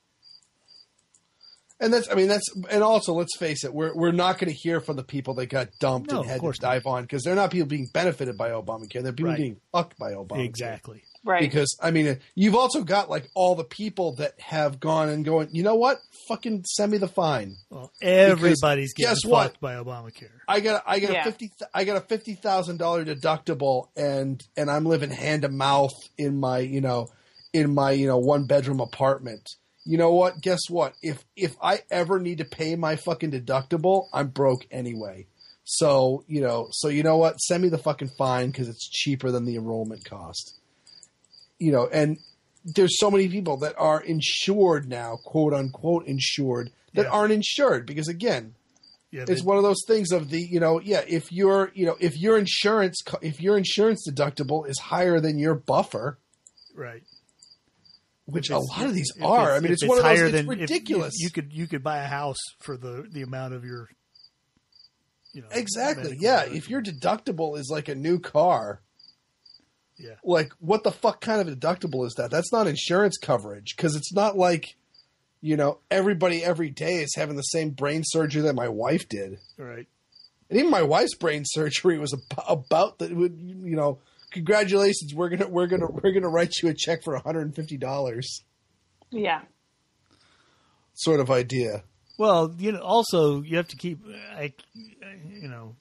Speaker 1: and that's I mean that's and also let's face it, we're we're not going to hear from the people that got dumped
Speaker 2: No,
Speaker 1: and
Speaker 2: of
Speaker 1: had to
Speaker 2: course
Speaker 1: dive on because they're not people being benefited by Obamacare. They're people
Speaker 2: Right.
Speaker 1: being fucked by Obamacare.
Speaker 2: Exactly.
Speaker 3: Right.
Speaker 1: Because, I mean, you've also got, like, all the people that have gone and going, you know what? Fucking send me the fine.
Speaker 2: Well, everybody's getting
Speaker 1: guess
Speaker 2: fucked
Speaker 1: what?
Speaker 2: by Obamacare.
Speaker 1: I got, I got
Speaker 3: Yeah.
Speaker 1: a fifty, I got a fifty thousand dollar deductible, and and I'm living hand to mouth in my, you know, in my, you know, one bedroom apartment. You know what? Guess what? If if I ever need to pay my fucking deductible, I'm broke anyway. So you know, so you know what? Send me the fucking fine because it's cheaper than the enrollment cost. You know, and there's so many people that are insured now, quote unquote insured, that
Speaker 2: Yeah.
Speaker 1: aren't insured because again,
Speaker 2: Yeah,
Speaker 1: it's
Speaker 2: but-
Speaker 1: one of those things of the, you know, yeah, if your, you know, if your insurance, co- if your insurance deductible is higher than your buffer,
Speaker 2: right.
Speaker 1: which
Speaker 2: If
Speaker 1: a
Speaker 2: it's-
Speaker 1: lot of these
Speaker 2: if
Speaker 1: are.
Speaker 2: it's-
Speaker 1: I mean,
Speaker 2: if
Speaker 1: it's, one of those.
Speaker 2: higher
Speaker 1: It's
Speaker 2: than- if-
Speaker 1: ridiculous.
Speaker 2: if you could you could buy a house for the the amount of your, you know,
Speaker 1: exactly.
Speaker 2: medical
Speaker 1: Yeah.
Speaker 2: coverage.
Speaker 1: If your deductible is like a new car,
Speaker 2: yeah,
Speaker 1: like what the fuck kind of deductible is that? That's not insurance coverage because it's not like, you know, everybody every day is having the same brain surgery that my wife did.
Speaker 2: right.
Speaker 1: And even my wife's brain surgery was ab- about the, you know, congratulations, we're gonna we're gonna we're gonna write you a check for one hundred and fifty dollars,
Speaker 3: Yeah.
Speaker 1: sort of idea.
Speaker 2: Well, you know, also you have to keep, I, you know,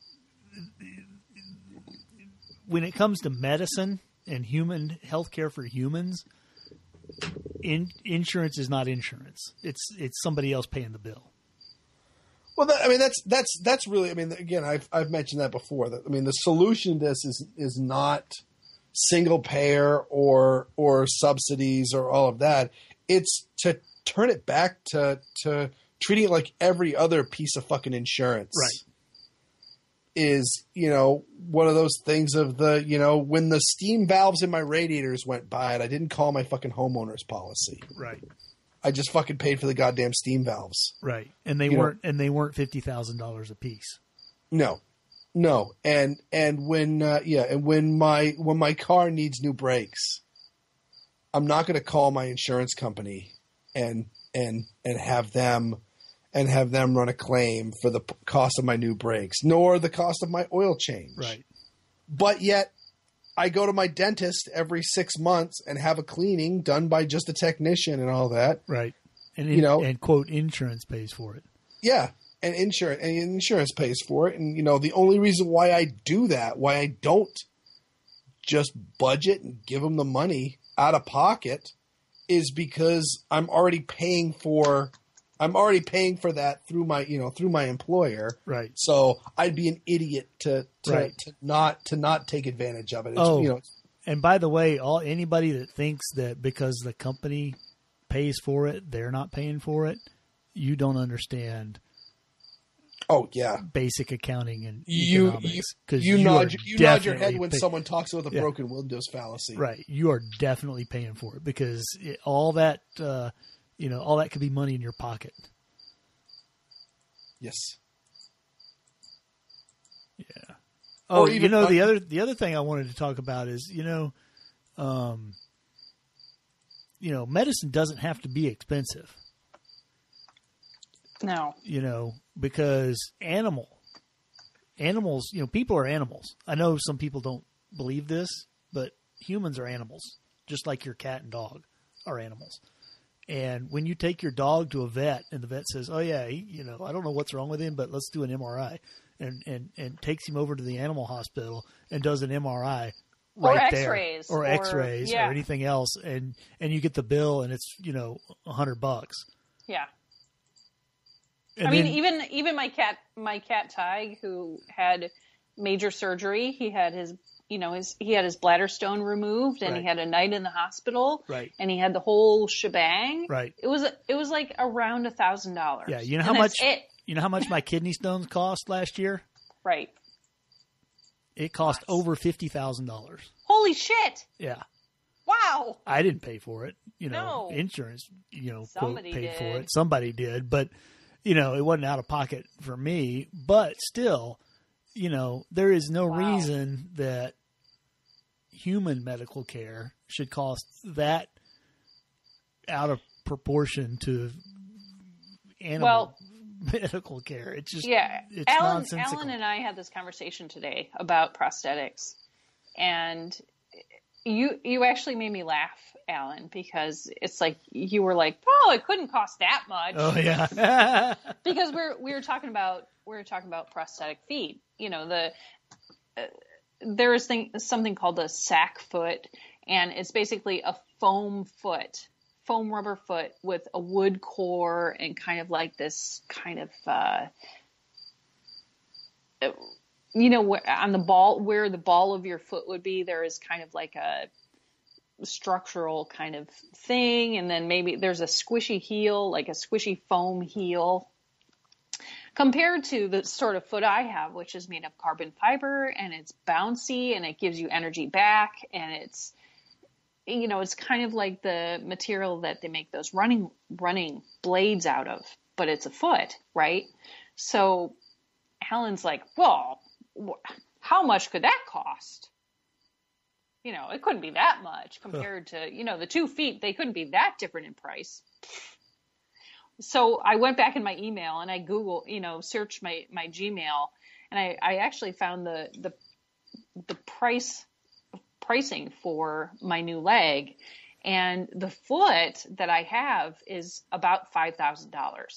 Speaker 2: when it comes to medicine and human healthcare for humans, in, insurance is not insurance. It's it's somebody else paying the bill.
Speaker 1: Well, that, I mean, that's that's that's really. I mean, again, I've I've mentioned that before. That I mean, the solution to this is is not single payer or or subsidies or all of that. It's to turn it back to to treating it like every other piece of fucking insurance.
Speaker 2: Right.
Speaker 1: Is, you know, one of those things of the, you know, when the steam valves in my radiators went bad, I didn't call my fucking homeowner's policy.
Speaker 2: Right.
Speaker 1: I just fucking paid for the goddamn steam valves.
Speaker 2: Right. And they
Speaker 1: You
Speaker 2: weren't know, and they weren't fifty thousand dollars a piece.
Speaker 1: No. No. And and when uh, yeah, and when my when my car needs new brakes, I'm not going to call my insurance company and and and have them and have them run a claim for the p- cost of my new brakes, nor the cost of my oil change.
Speaker 2: Right.
Speaker 1: But yet, I go to my dentist every six months and have a cleaning done by just a technician and all that.
Speaker 2: Right. And
Speaker 1: You know-
Speaker 2: and quote insurance pays for it.
Speaker 1: Yeah, and insurance and insurance pays for it. And you know, the only reason why I do that, why I don't just budget and give them the money out of pocket, is because I'm already paying for. I'm already paying for that through my, you know, through my employer.
Speaker 2: Right.
Speaker 1: So I'd be an idiot to to,
Speaker 2: Right.
Speaker 1: to not to not take advantage of it. It's,
Speaker 2: Oh.
Speaker 1: you know,
Speaker 2: And by the way, all anybody that thinks that because the company pays for it, they're not paying for it, you don't understand
Speaker 1: oh yeah.
Speaker 2: basic accounting and
Speaker 1: You you,
Speaker 2: economics. 'Cause
Speaker 1: you,
Speaker 2: you
Speaker 1: nod
Speaker 2: are
Speaker 1: your- you nod your head
Speaker 2: definitely
Speaker 1: when
Speaker 2: pay-
Speaker 1: someone talks about the
Speaker 2: Yeah.
Speaker 1: broken windows fallacy.
Speaker 2: Right. You are definitely paying for it because it, all that, uh, you know, all that could be money in your pocket.
Speaker 1: Yes.
Speaker 2: Yeah. Oh,
Speaker 1: Or
Speaker 2: you
Speaker 1: even
Speaker 2: know, the
Speaker 1: un-
Speaker 2: other the other thing I wanted to talk about is, you know, um, you know, medicine doesn't have to be expensive.
Speaker 3: No.
Speaker 2: You know, because animal animals, you know, people are animals. I know some people don't believe this, but humans are animals, just like your cat and dog are animals. And when you take your dog to a vet and the vet says, "Oh yeah, he, you know, I don't know what's wrong with him, but let's do an M R I," and and and takes him over to the animal hospital and does an M R I
Speaker 3: Or
Speaker 2: right
Speaker 3: X-rays,
Speaker 2: there, or,
Speaker 3: or-
Speaker 2: X-rays,
Speaker 3: yeah.
Speaker 2: or anything else, and and you get the bill and it's, you know, a hundred bucks.
Speaker 3: Yeah.
Speaker 2: And
Speaker 3: I mean,
Speaker 2: then-
Speaker 3: even even my cat, my cat Tig, who had major surgery, he had his, you know, his he had his bladder stone removed, and
Speaker 2: Right.
Speaker 3: he had a night in the hospital,
Speaker 2: Right.
Speaker 3: and he had the whole shebang.
Speaker 2: Right.
Speaker 3: It was it was like around a thousand dollars.
Speaker 2: Yeah, you know how
Speaker 3: And
Speaker 2: much
Speaker 3: that's it.
Speaker 2: you know how much my kidney stones cost last year?
Speaker 3: Right.
Speaker 2: It cost over fifty thousand dollars.
Speaker 3: Holy shit!
Speaker 2: Yeah.
Speaker 3: Wow.
Speaker 2: I didn't pay for it. You know,
Speaker 3: No.
Speaker 2: insurance, you know,
Speaker 3: Somebody
Speaker 2: quote, paid for
Speaker 3: did.
Speaker 2: it. Somebody did, but you know, it wasn't out of pocket for me. But still, you know, there is no
Speaker 3: Wow.
Speaker 2: reason that human medical care should cost that out of proportion to animal
Speaker 3: Well-
Speaker 2: medical care. It's just
Speaker 3: Yeah,
Speaker 2: it's
Speaker 3: Alan,
Speaker 2: nonsensical.
Speaker 3: Alan and I had this conversation today about prosthetics, and you you actually made me laugh, Alan, because it's like you were like, "Oh, it couldn't cost that much,"
Speaker 2: Oh yeah.
Speaker 3: because we're we were talking about we were talking about prosthetic feet. You know, the uh, there is thing something called a sack foot, and it's basically a foam foot. Foam rubber foot with a wood core and kind of like this kind of, uh, you know, where, on the ball, where the ball of your foot would be, there is kind of like a structural kind of thing. And then maybe there's a squishy heel, like a squishy foam heel, compared to the sort of foot I have, which is made of carbon fiber and it's bouncy and it gives you energy back and it's, you know, it's kind of like the material that they make those running running blades out of, but it's a foot, right? So Helen's like, well, how much could that cost? You know, it couldn't be that much compared huh. to, you know, the two feet, they couldn't be that different in price. So I went back in my email and I Google, you know, searched my, my Gmail, and I, I actually found the, the, the price pricing for my new leg, and the foot that I have is about five thousand dollars.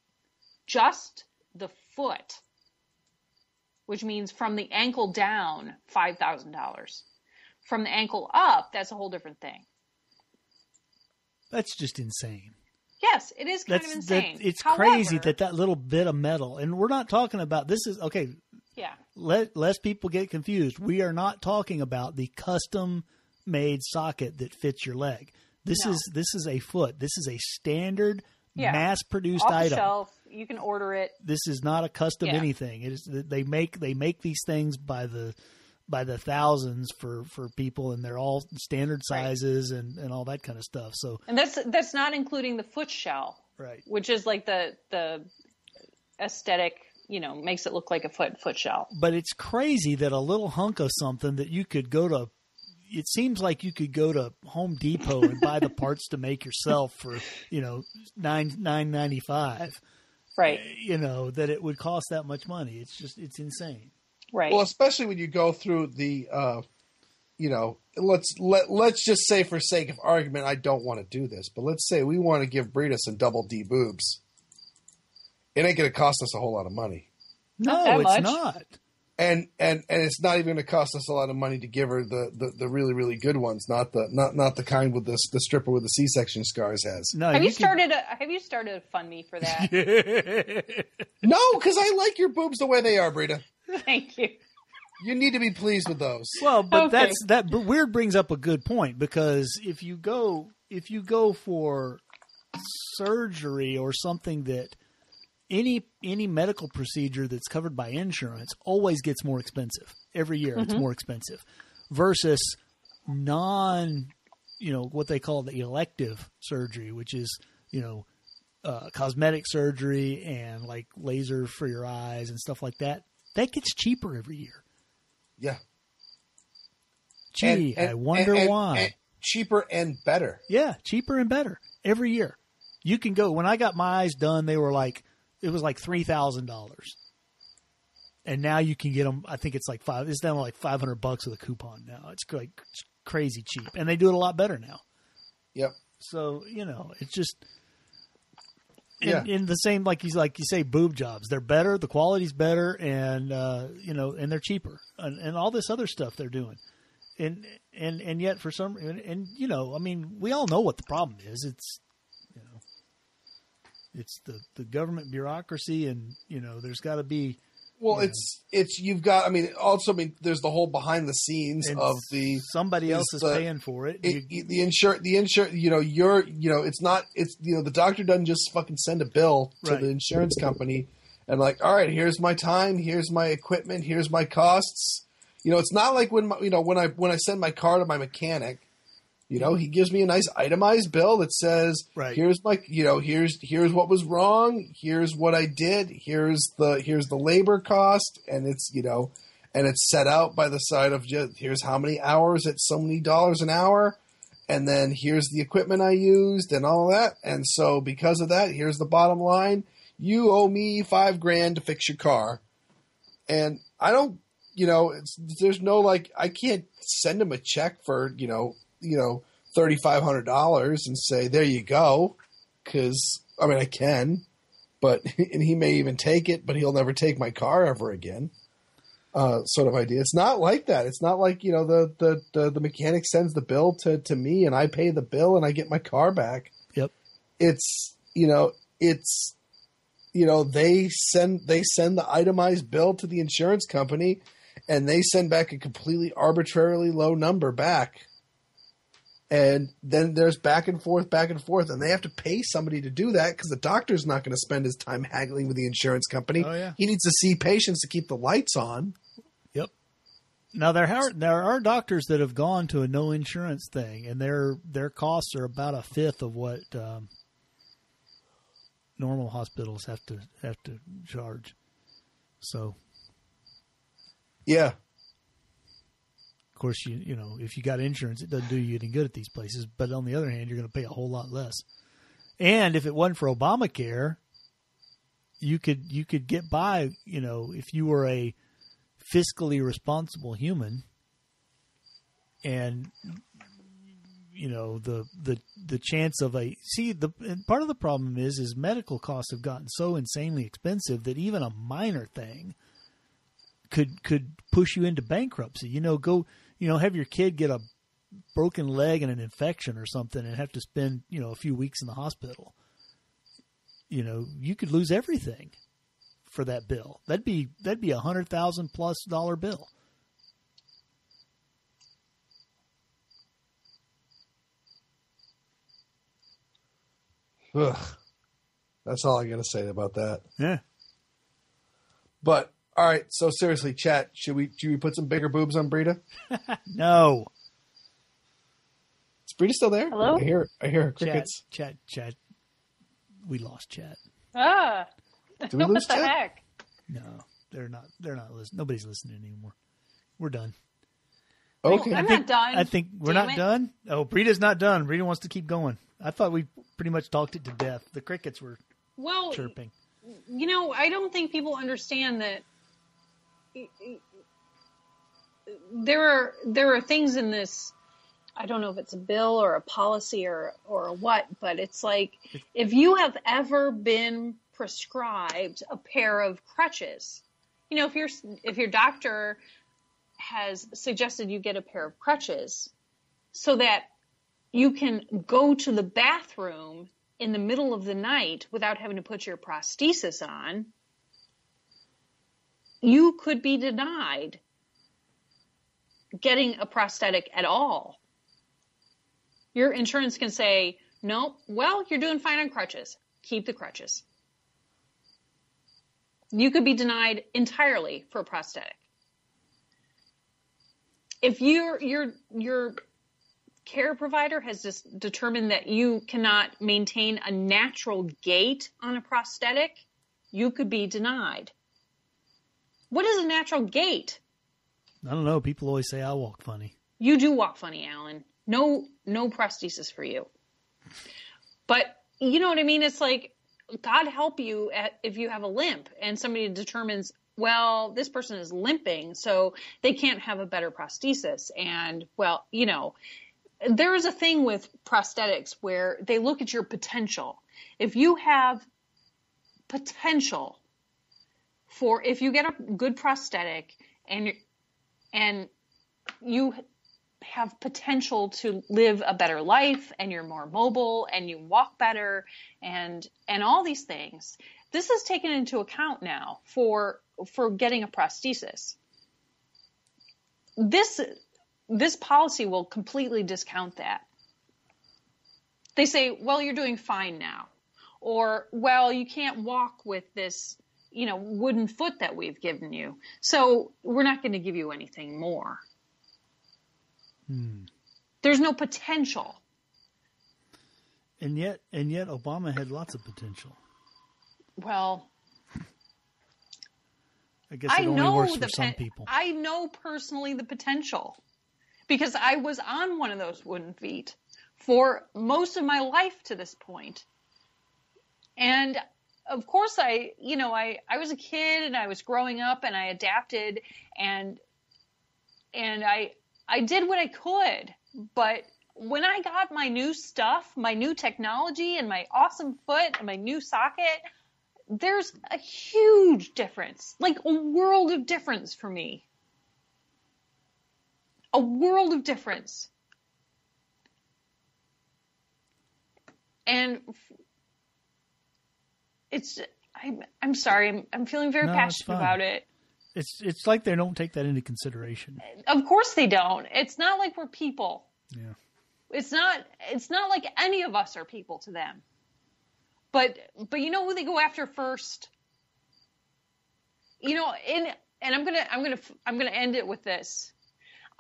Speaker 3: Just the foot, which means from the ankle down, five thousand dollars. From the ankle up, that's a whole different thing.
Speaker 2: That's just insane.
Speaker 3: Yes, it is kind
Speaker 2: that's,
Speaker 3: of insane.
Speaker 2: That, it's
Speaker 3: However,
Speaker 2: crazy that that little bit of metal, and we're not talking about, this is, okay,
Speaker 3: yeah.
Speaker 2: let less people get confused. We are not talking about the custom-made socket that fits your leg. This
Speaker 3: no.
Speaker 2: is this is a foot. This is a standard,
Speaker 3: yeah.
Speaker 2: mass-produced
Speaker 3: Off
Speaker 2: item.
Speaker 3: The shelf, you can order it.
Speaker 2: This is not a custom
Speaker 3: yeah.
Speaker 2: anything. It is they make they make these things by the by the thousands for, for people, and they're all standard sizes right. and, and all that kind of stuff. So
Speaker 3: and that's that's not including the foot shell,
Speaker 2: right?
Speaker 3: Which is like the the aesthetic, you know, makes it look like a foot foot shell.
Speaker 2: But it's crazy that a little hunk of something that you could go to. It seems like you could go to Home Depot and buy the parts to make yourself for, you know, nine nine ninety five.
Speaker 3: Right.
Speaker 2: You know, that it would cost that much money. It's just it's insane.
Speaker 3: Right.
Speaker 1: Well, especially when you go through the, uh, you know, let's let let's just say for sake of argument, I don't want to do this, but let's say we want to give Brita some double D boobs. It ain't going to cost us a whole lot of money.
Speaker 2: No,
Speaker 3: not
Speaker 2: it's
Speaker 3: much.
Speaker 2: not.
Speaker 1: And and and it's not even going to cost us a lot of money to give her the, the, the really really good ones, not the not not the kind with the the stripper with the C-section scars has.
Speaker 2: No,
Speaker 3: have you,
Speaker 2: you
Speaker 3: started can... a Have you started a FundMe for that?
Speaker 1: No, because I like your boobs the way they are, Brita.
Speaker 3: Thank you.
Speaker 1: You need to be pleased with those.
Speaker 2: Well, but
Speaker 3: okay.
Speaker 2: that's that. But Weird brings up a good point, because if you go if you go for surgery or something that any any medical procedure that's covered by insurance always gets more expensive every year. Mm-hmm. It's more expensive versus non, you know, what they call the elective surgery, which is, you know, uh, cosmetic surgery and like laser for your eyes and stuff like that. That gets cheaper every year.
Speaker 1: Yeah.
Speaker 2: Gee, and, and, I wonder
Speaker 1: and, and,
Speaker 2: why.
Speaker 1: And cheaper and better.
Speaker 2: Yeah, cheaper and better every year. You can go. When I got my eyes done, they were like, it was like three thousand dollars, and now you can get them. I think it's like five. It's down to like five hundred bucks with a coupon now. It's like it's crazy cheap, and they do it a lot better now.
Speaker 1: Yep.
Speaker 2: So you know, it's just.
Speaker 1: Yeah.
Speaker 2: In, in the same, like you like you say, boob jobs. They're better. The quality's better, and uh, you know, and they're cheaper, and, and all this other stuff they're doing, and and and yet for some, and, and you know, I mean, we all know what the problem is. It's you know, it's the, the government bureaucracy, and you know, there's got to be.
Speaker 1: Well, it's know, it's you've got. I mean, also, I mean, there's the whole behind the scenes of the
Speaker 2: somebody else is
Speaker 1: the,
Speaker 2: paying for it.
Speaker 1: it
Speaker 2: you,
Speaker 1: the insure, the insure. You know, you're. You know, it's not. It's you know, the doctor doesn't just fucking send a bill to
Speaker 2: right.
Speaker 1: the insurance company and like, all right, here's my time, here's my equipment, here's my costs. You know, it's not like when my, you know when I when I send my car to my mechanic. You know, he gives me a nice itemized bill that says,
Speaker 2: right.
Speaker 1: "Here's my, you know, here's here's what was wrong. Here's what I did. Here's the here's the labor cost, and it's you know, and it's set out by the side of just here's how many hours at so many dollars an hour, and then here's the equipment I used and all that. And so because of that, here's the bottom line: you owe me five grand to fix your car, and I don't, you know, it's, there's no like I can't send him a check for you know." you know, thirty-five hundred dollars and say, there you go. Cause I mean, I can, but, and he may even take it, but he'll never take my car ever again. Uh, sort of idea. It's not like that. It's not like, you know, the, the, the, the mechanic sends the bill to, to me and I pay the bill and I get my car back.
Speaker 2: Yep.
Speaker 1: It's, you know, it's, you know, they send, they send the itemized bill to the insurance company and they send back a completely arbitrarily low number back. And then there's back and forth, back and forth, and they have to pay somebody to do that because the doctor's not going to spend his time haggling with the insurance company.
Speaker 2: Oh, yeah.
Speaker 1: He needs to see patients to keep the lights on.
Speaker 2: Yep. Now there are there are doctors that have gone to a no insurance thing, and their their costs are about a fifth of what um, normal hospitals have to have to charge. So,
Speaker 1: yeah.
Speaker 2: Of course, you you know if you got insurance, it doesn't do you any good at these places. But on the other hand, you're going to pay a whole lot less. And if it wasn't for Obamacare, you could you could get by. You know, if you were a fiscally responsible human, and you know the the the chance of a see the and part of the problem is is medical costs have gotten so insanely expensive that even a minor thing could could push you into bankruptcy. You know, go you know have your kid get a broken leg and an infection or something, and have to spend you know a few weeks in the hospital. You know, you could lose everything for that bill. That'd be that'd be a hundred thousand plus dollar bill.
Speaker 1: Ugh. That's all I got to say about that.
Speaker 2: Yeah.
Speaker 1: But all right, so seriously, chat, should we should we put some bigger boobs on Brita?
Speaker 2: No.
Speaker 1: Is Brita still there?
Speaker 3: Hello?
Speaker 1: I hear I hear her
Speaker 2: Chat,
Speaker 1: crickets.
Speaker 2: chat, chat. We lost chat.
Speaker 3: Ah.
Speaker 1: Do we lose
Speaker 3: what the
Speaker 1: chat?
Speaker 3: heck?
Speaker 2: No, they're not. They're not listening. Nobody's listening anymore. We're done.
Speaker 1: Okay.
Speaker 3: I'm
Speaker 2: I think,
Speaker 3: not done.
Speaker 2: I think we're
Speaker 3: Damn
Speaker 2: not
Speaker 3: it.
Speaker 2: done. Oh, Brita's not done. Brita wants to keep going. I thought we pretty much talked it to death. The crickets were
Speaker 3: Well,
Speaker 2: chirping.
Speaker 3: you know, I don't think people understand that there are there are things in this. I don't know if it's a bill or a policy or or a what, but it's like if you have ever been prescribed a pair of crutches, you know, if your if your doctor has suggested you get a pair of crutches so that you can go to the bathroom in the middle of the night without having to put your prosthesis on, you could be denied getting a prosthetic at all. Your insurance can say, nope, well, you're doing fine on crutches. Keep the crutches. You could be denied entirely for a prosthetic. If your your your care provider has just determined that you cannot maintain a natural gait on a prosthetic, you could be denied. What is a natural gait?
Speaker 2: I don't know. People always say I walk funny.
Speaker 3: You do walk funny, Alan. No, no prosthesis for you. But you know what I mean? It's like, God help you at, if you have a limp and somebody determines, well, this person is limping, so they can't have a better prosthesis. And, well, you know, there is a thing with prosthetics where they look at your potential. If you have potential for, if you get a good prosthetic and and you have potential to live a better life and you're more mobile and you walk better and and all these things, this is taken into account now for for getting a prosthesis. This this policy will completely discount that. They say, well, you're doing fine now. Or, well, you can't walk with this, you know, wooden foot that we've given you. So we're not going to give you anything more.
Speaker 2: Hmm.
Speaker 3: There's no potential.
Speaker 2: And yet, and yet, Obama had lots of potential.
Speaker 3: Well,
Speaker 2: I guess it
Speaker 3: I
Speaker 2: only
Speaker 3: know
Speaker 2: works
Speaker 3: the
Speaker 2: for some
Speaker 3: pen-
Speaker 2: people.
Speaker 3: I know personally the potential because I was on one of those wooden feet for most of my life to this point. And of course I, you know, I, I was a kid and I was growing up and I adapted and, and I, I did what I could, but when I got my new stuff, my new technology and my awesome foot and my new socket, there's a huge difference, like a world of difference for me. A world of difference. And it's, I'm, I'm sorry, I'm, I'm feeling very
Speaker 2: No, it's
Speaker 3: passionate
Speaker 2: fine.
Speaker 3: about it.
Speaker 2: It's it's like they don't take that into consideration.
Speaker 3: Of course they don't. It's not like we're people.
Speaker 2: Yeah.
Speaker 3: It's not, it's not like any of us are people to them. But, but you know who they go after first? You know, in, and I'm going to, I'm going to, I'm going to end it with this.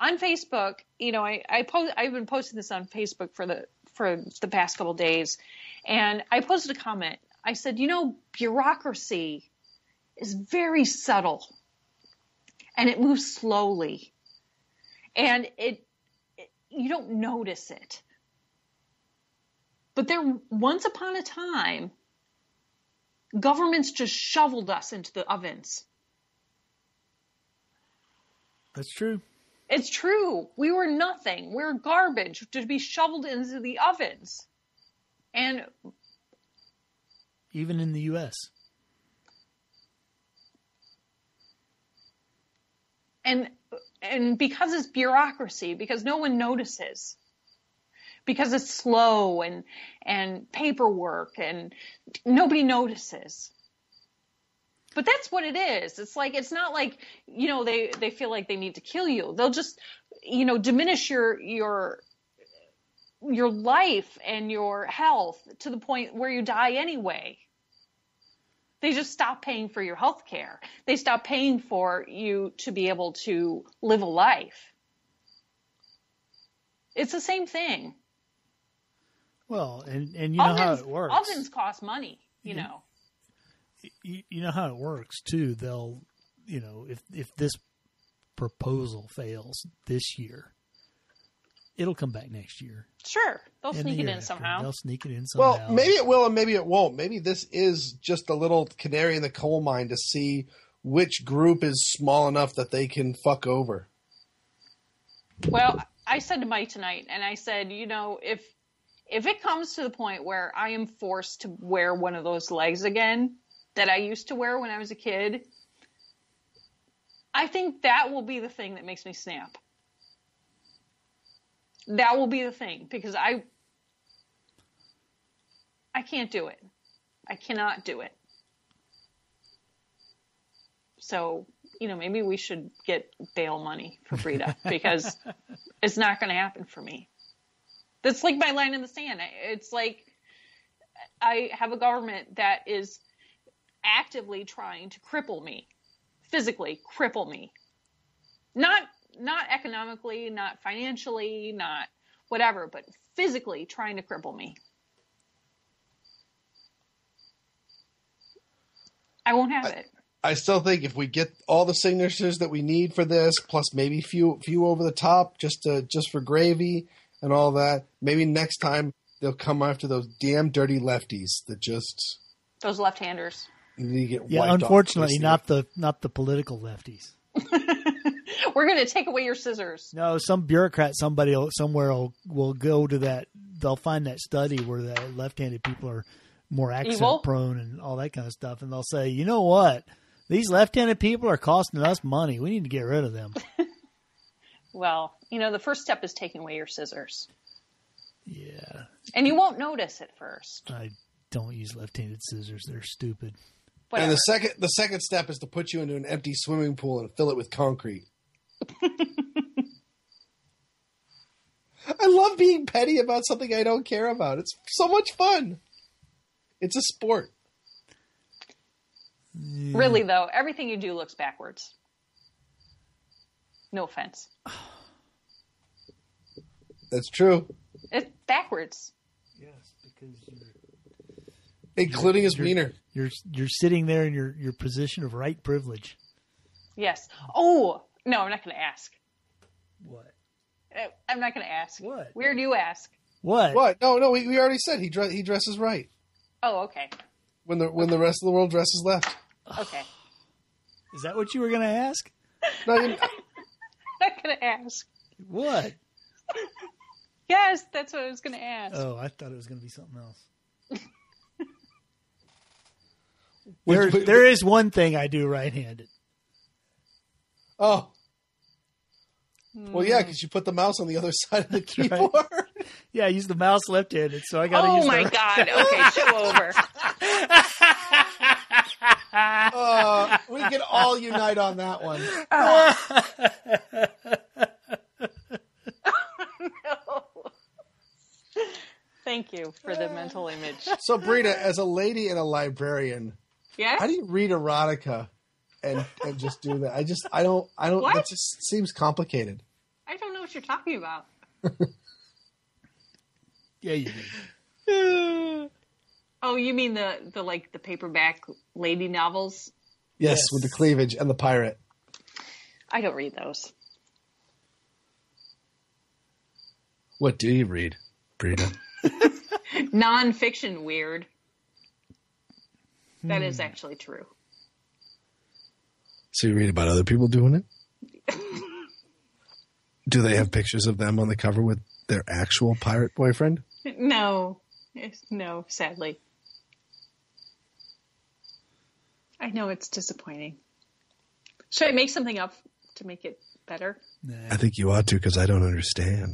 Speaker 3: on Facebook, you know, I, I post, I've been posting this on Facebook for the, for the past couple of days. And I posted a comment. I said, you know, bureaucracy is very subtle and it moves slowly and it, it you don't notice it. But there, once upon a time, governments just shoveled us into the ovens.
Speaker 2: That's true.
Speaker 3: It's true. We were nothing. We were garbage to be shoveled into the ovens. And
Speaker 2: even in the U S
Speaker 3: And and because it's bureaucracy, because no one notices, because it's slow and and paperwork and nobody notices. But that's what it is. It's like, it's not like, you know, they, they feel like they need to kill you. They'll just, you know, diminish your, your, your life and your health to the point where you die anyway. They just stop paying for your health care. They stop paying for you to be able to live a life. It's the same thing.
Speaker 2: Well, and, and you know
Speaker 3: ovens,
Speaker 2: how it works.
Speaker 3: Ovens cost money, you
Speaker 2: Yeah.
Speaker 3: know.
Speaker 2: You, you know how it works too. They'll, you know, if if this proposal fails this year, it'll come back next year.
Speaker 3: Sure, they'll
Speaker 2: and
Speaker 3: sneak
Speaker 2: the
Speaker 3: it
Speaker 2: year
Speaker 3: in
Speaker 2: after.
Speaker 3: somehow.
Speaker 2: They'll sneak it in somehow.
Speaker 1: Well, maybe it will and maybe it won't. Maybe this is just a little canary in the coal mine to see which group is small enough that they can fuck over.
Speaker 3: Well, I said to Mike tonight, and I said, you know, if if it comes to the point where I am forced to wear one of those legs again that I used to wear when I was a kid, I think that will be the thing that makes me snap. That will be the thing, because I I can't do it. I cannot do it. So, you know, maybe we should get bail money for Frida, because it's not going to happen for me. That's like my line in the sand. It's like I have a government that is actively trying to cripple me, physically cripple me. Not not economically, not financially, not whatever, but physically trying to cripple me. I won't have
Speaker 1: I,
Speaker 3: it.
Speaker 1: I still think if we get all the signatures that we need for this, plus maybe a few few over the top, just to, just for gravy and all that, maybe next time they'll come after those damn dirty lefties that just
Speaker 3: Those left-handers.
Speaker 1: need to get
Speaker 2: yeah,
Speaker 1: wiped
Speaker 2: unfortunately,
Speaker 1: off.
Speaker 2: not the not the political lefties.
Speaker 3: We're going to take away your scissors.
Speaker 2: No, some bureaucrat, somebody will- somewhere will, will go to that. They'll find that study where the left-handed people are more accent
Speaker 3: Evil?
Speaker 2: prone and all that kind of stuff, and they'll say, you know what? These left-handed people are costing us money. We need to get rid of them.
Speaker 3: Well, you know, the first step is taking away your scissors.
Speaker 2: Yeah,
Speaker 3: And you won't notice at first.
Speaker 2: I don't use left-handed scissors. They're stupid.
Speaker 3: Whatever.
Speaker 1: And the second the second step is to put you into an empty swimming pool and fill it with concrete. I love being petty about something I don't care about. It's so much fun. It's a sport.
Speaker 3: Really, though, everything you do looks backwards. No offense.
Speaker 1: That's true.
Speaker 3: It's backwards.
Speaker 2: Yes, because you're
Speaker 1: Including his
Speaker 2: you're,
Speaker 1: wiener.
Speaker 2: You're you're sitting there in your, your position of right privilege.
Speaker 3: Yes. Oh, no, I'm not going to ask.
Speaker 2: What?
Speaker 3: Uh, I'm not going to ask.
Speaker 2: What?
Speaker 3: Weird you ask.
Speaker 2: What?
Speaker 1: What? No, no, we, we already said he dre- he dresses right.
Speaker 3: Oh, okay.
Speaker 1: When the when the rest of the world dresses left.
Speaker 3: Okay.
Speaker 2: Is that what you were going to ask?
Speaker 1: Not even,
Speaker 3: I'm not going to ask.
Speaker 2: What?
Speaker 3: Yes, that's what I was going to ask.
Speaker 2: Oh, I thought it was going to be something else.
Speaker 1: Which-
Speaker 2: There,
Speaker 1: which-
Speaker 2: there is one thing I do right-handed.
Speaker 1: oh. Well, yeah, because you put the mouse on the other side of the keyboard.
Speaker 2: Yeah, I use the mouse left-handed, so I got to
Speaker 3: Oh
Speaker 2: use
Speaker 3: my
Speaker 2: the...
Speaker 3: God. Okay, show over.
Speaker 1: Uh, we can all unite on that one.
Speaker 3: No. Thank you for the mental image.
Speaker 1: So, Brita, as a lady and a librarian,
Speaker 3: Yes?
Speaker 1: how do you read erotica and and just do that? I just I don't I don't.
Speaker 3: What?
Speaker 1: It just seems complicated.
Speaker 3: I know what you're talking about.
Speaker 2: Yeah, you do.
Speaker 3: Oh, you mean the, the like the paperback lady novels?
Speaker 1: Yes,
Speaker 2: Yes.
Speaker 1: with the cleavage and the pirate.
Speaker 3: I don't read those.
Speaker 1: What do you read, Brita?
Speaker 3: Non-fiction weird. That is actually true.
Speaker 1: So you read about other people doing it? Do they have pictures of them on the cover with their actual pirate boyfriend?
Speaker 3: No. No, sadly. I know it's disappointing. Should I make something up to make it better?
Speaker 2: Nah.
Speaker 1: I think you ought to, because I don't understand.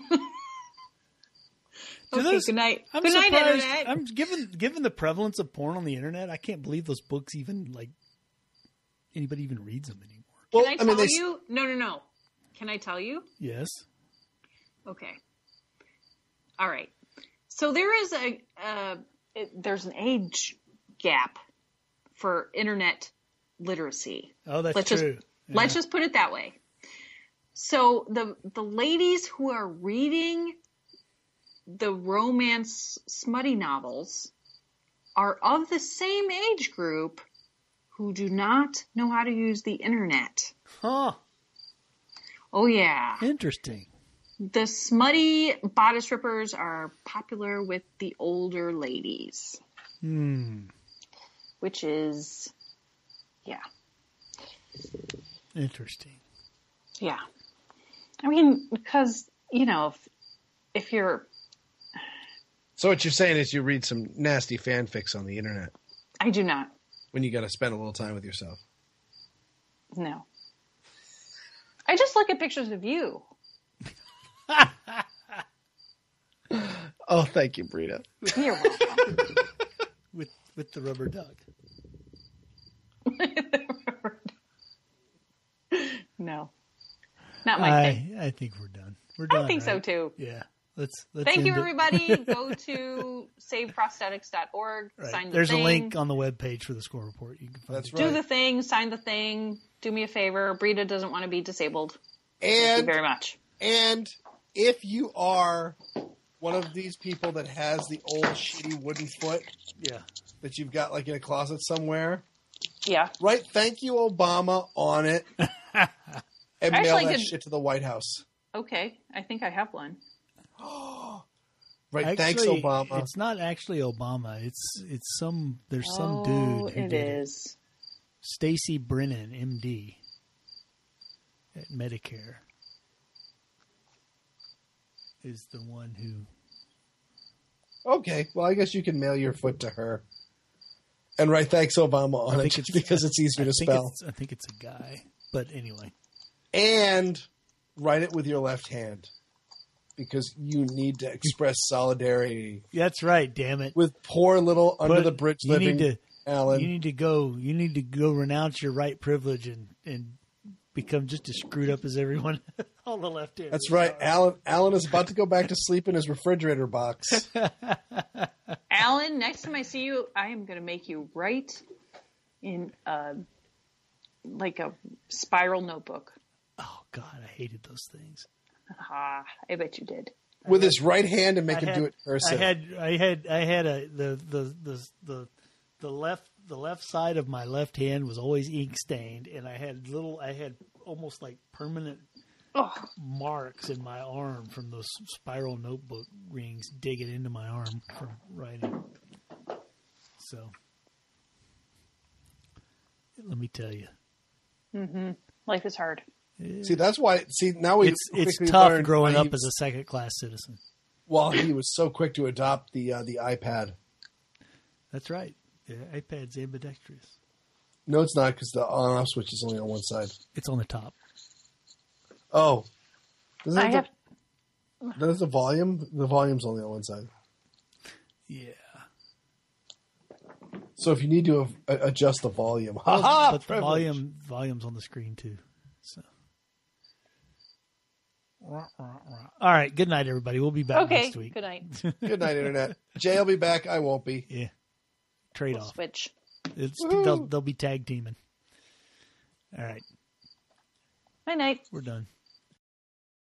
Speaker 2: Do
Speaker 3: Okay,
Speaker 2: those-
Speaker 3: good night.
Speaker 2: I'm
Speaker 3: Good night,
Speaker 2: surprised.
Speaker 3: Internet.
Speaker 2: I'm given given the prevalence of porn on the internet. I can't believe those books even like anybody even reads them anymore.
Speaker 1: Well,
Speaker 3: Can I
Speaker 1: I
Speaker 3: tell
Speaker 1: mean, they,
Speaker 3: you? No, no, no. Can I tell you?
Speaker 2: Yes.
Speaker 3: Okay. All right. So there is a uh, it, there's an age gap for internet literacy.
Speaker 2: Oh, that's
Speaker 3: let's
Speaker 2: true.
Speaker 3: Just, Let's just put it that way. So the the ladies who are reading the romance smutty novels are of the same age group who do not know how to use the internet.
Speaker 2: Huh.
Speaker 3: Oh yeah.
Speaker 2: Interesting.
Speaker 3: The smutty bodice rippers are popular with the older ladies,
Speaker 2: Hmm.
Speaker 3: which is, yeah,
Speaker 2: Interesting.
Speaker 3: yeah. I mean, because, you know, if, if you're,
Speaker 1: so what you're saying is you read some nasty fanfics on the internet
Speaker 3: I do not,
Speaker 1: when you got to spend a little time with yourself.
Speaker 3: no. I just look at pictures of you.
Speaker 1: Oh, thank you, Brita.
Speaker 3: You're welcome.
Speaker 2: With with the rubber duck.
Speaker 3: No, not my
Speaker 2: I
Speaker 3: thing.
Speaker 2: I think we're done. We're done.
Speaker 3: I think so
Speaker 2: right?
Speaker 3: too.
Speaker 2: Yeah. Let's let's
Speaker 3: Thank
Speaker 2: end
Speaker 3: you,
Speaker 2: it.
Speaker 3: everybody. Go to save prosthetics dot org.
Speaker 2: Right.
Speaker 3: Sign the
Speaker 2: There's
Speaker 3: thing.
Speaker 2: a link on the webpage for the score report. You can find
Speaker 1: That's
Speaker 2: it.
Speaker 1: right.
Speaker 3: Do the thing. Sign the thing. Do me a favor. Brita doesn't want to be disabled. Thank you
Speaker 1: And
Speaker 3: very much.
Speaker 1: and if you are one of these people that has the old shitty wooden foot
Speaker 2: Yeah.
Speaker 1: that you've got like in a closet somewhere,
Speaker 3: Yeah.
Speaker 1: write "Thank you, Obama" on it and mail
Speaker 3: Actually,
Speaker 1: that
Speaker 3: did-
Speaker 1: shit to the White House.
Speaker 3: Okay. I think I have one.
Speaker 1: Right,
Speaker 2: Actually,
Speaker 1: thanks, Obama.
Speaker 2: It's not actually Obama. It's it's some there's some
Speaker 3: oh,
Speaker 2: dude who
Speaker 3: it
Speaker 2: did
Speaker 3: is.
Speaker 2: it. Stacy Brennan, M D, at Medicare, is the one who.
Speaker 1: Okay, well, I guess you can mail your foot to her and write "Thanks, Obama" on
Speaker 2: I
Speaker 1: it
Speaker 2: think
Speaker 1: just
Speaker 2: it's-
Speaker 1: because it's easier
Speaker 2: I
Speaker 1: to
Speaker 2: think
Speaker 1: spell.
Speaker 2: it's, I think it's a guy, but anyway.
Speaker 1: And write it with your left hand because you need to express solidarity
Speaker 2: That's right. Damn it.
Speaker 1: with poor little under
Speaker 2: But
Speaker 1: the bridge
Speaker 2: you
Speaker 1: living
Speaker 2: need to,
Speaker 1: Alan.
Speaker 2: You need to go. You need to go renounce your right privilege and and become just as screwed up as everyone on the left hand.
Speaker 1: That's right. Alan Alan is about to go back to sleep in his refrigerator box.
Speaker 3: Alan, next time I see you, I am going to make you write in uh, like a spiral notebook.
Speaker 2: Oh God, I hated those things.
Speaker 3: Ah, I bet you did.
Speaker 1: With his right hand and make
Speaker 2: I
Speaker 1: him
Speaker 2: had,
Speaker 1: do it
Speaker 2: I
Speaker 1: cursive.
Speaker 2: had I had I had a the the the the the left the left side of my left hand was always ink stained, and I had little I had almost like permanent
Speaker 3: Oh,
Speaker 2: marks in my arm from those spiral notebook rings digging into my arm from writing. So let me tell you,
Speaker 3: life is hard.
Speaker 1: See, that's why. See, now we
Speaker 2: it's it's
Speaker 1: quickly
Speaker 2: tough
Speaker 1: learned
Speaker 2: growing
Speaker 1: why he
Speaker 2: up as
Speaker 1: was-
Speaker 2: a second class citizen.
Speaker 1: While he was so quick to adopt the uh, the iPad.
Speaker 2: That's right. The iPad's ambidextrous.
Speaker 1: No, it's not because the on-off switch is only on one side.
Speaker 2: It's on the top.
Speaker 1: Oh, doesn't
Speaker 3: I
Speaker 1: it
Speaker 3: have.
Speaker 1: the, does the volume? The volume's only on one side.
Speaker 2: Yeah.
Speaker 1: So if you need to a- adjust the volume, haha,
Speaker 2: but the
Speaker 1: privilege.
Speaker 2: volume volume's on the screen too. So. All right. Good night, everybody. We'll be back
Speaker 3: Okay.
Speaker 2: next week.
Speaker 3: Good night.
Speaker 1: Good night, internet. Jay will be back. I won't be.
Speaker 2: Yeah. Trade
Speaker 3: We'll
Speaker 2: off.
Speaker 3: switch.
Speaker 2: It's
Speaker 1: Woohoo.
Speaker 2: they'll, they'll be tag teaming. All right.
Speaker 3: Night night.
Speaker 2: We're done.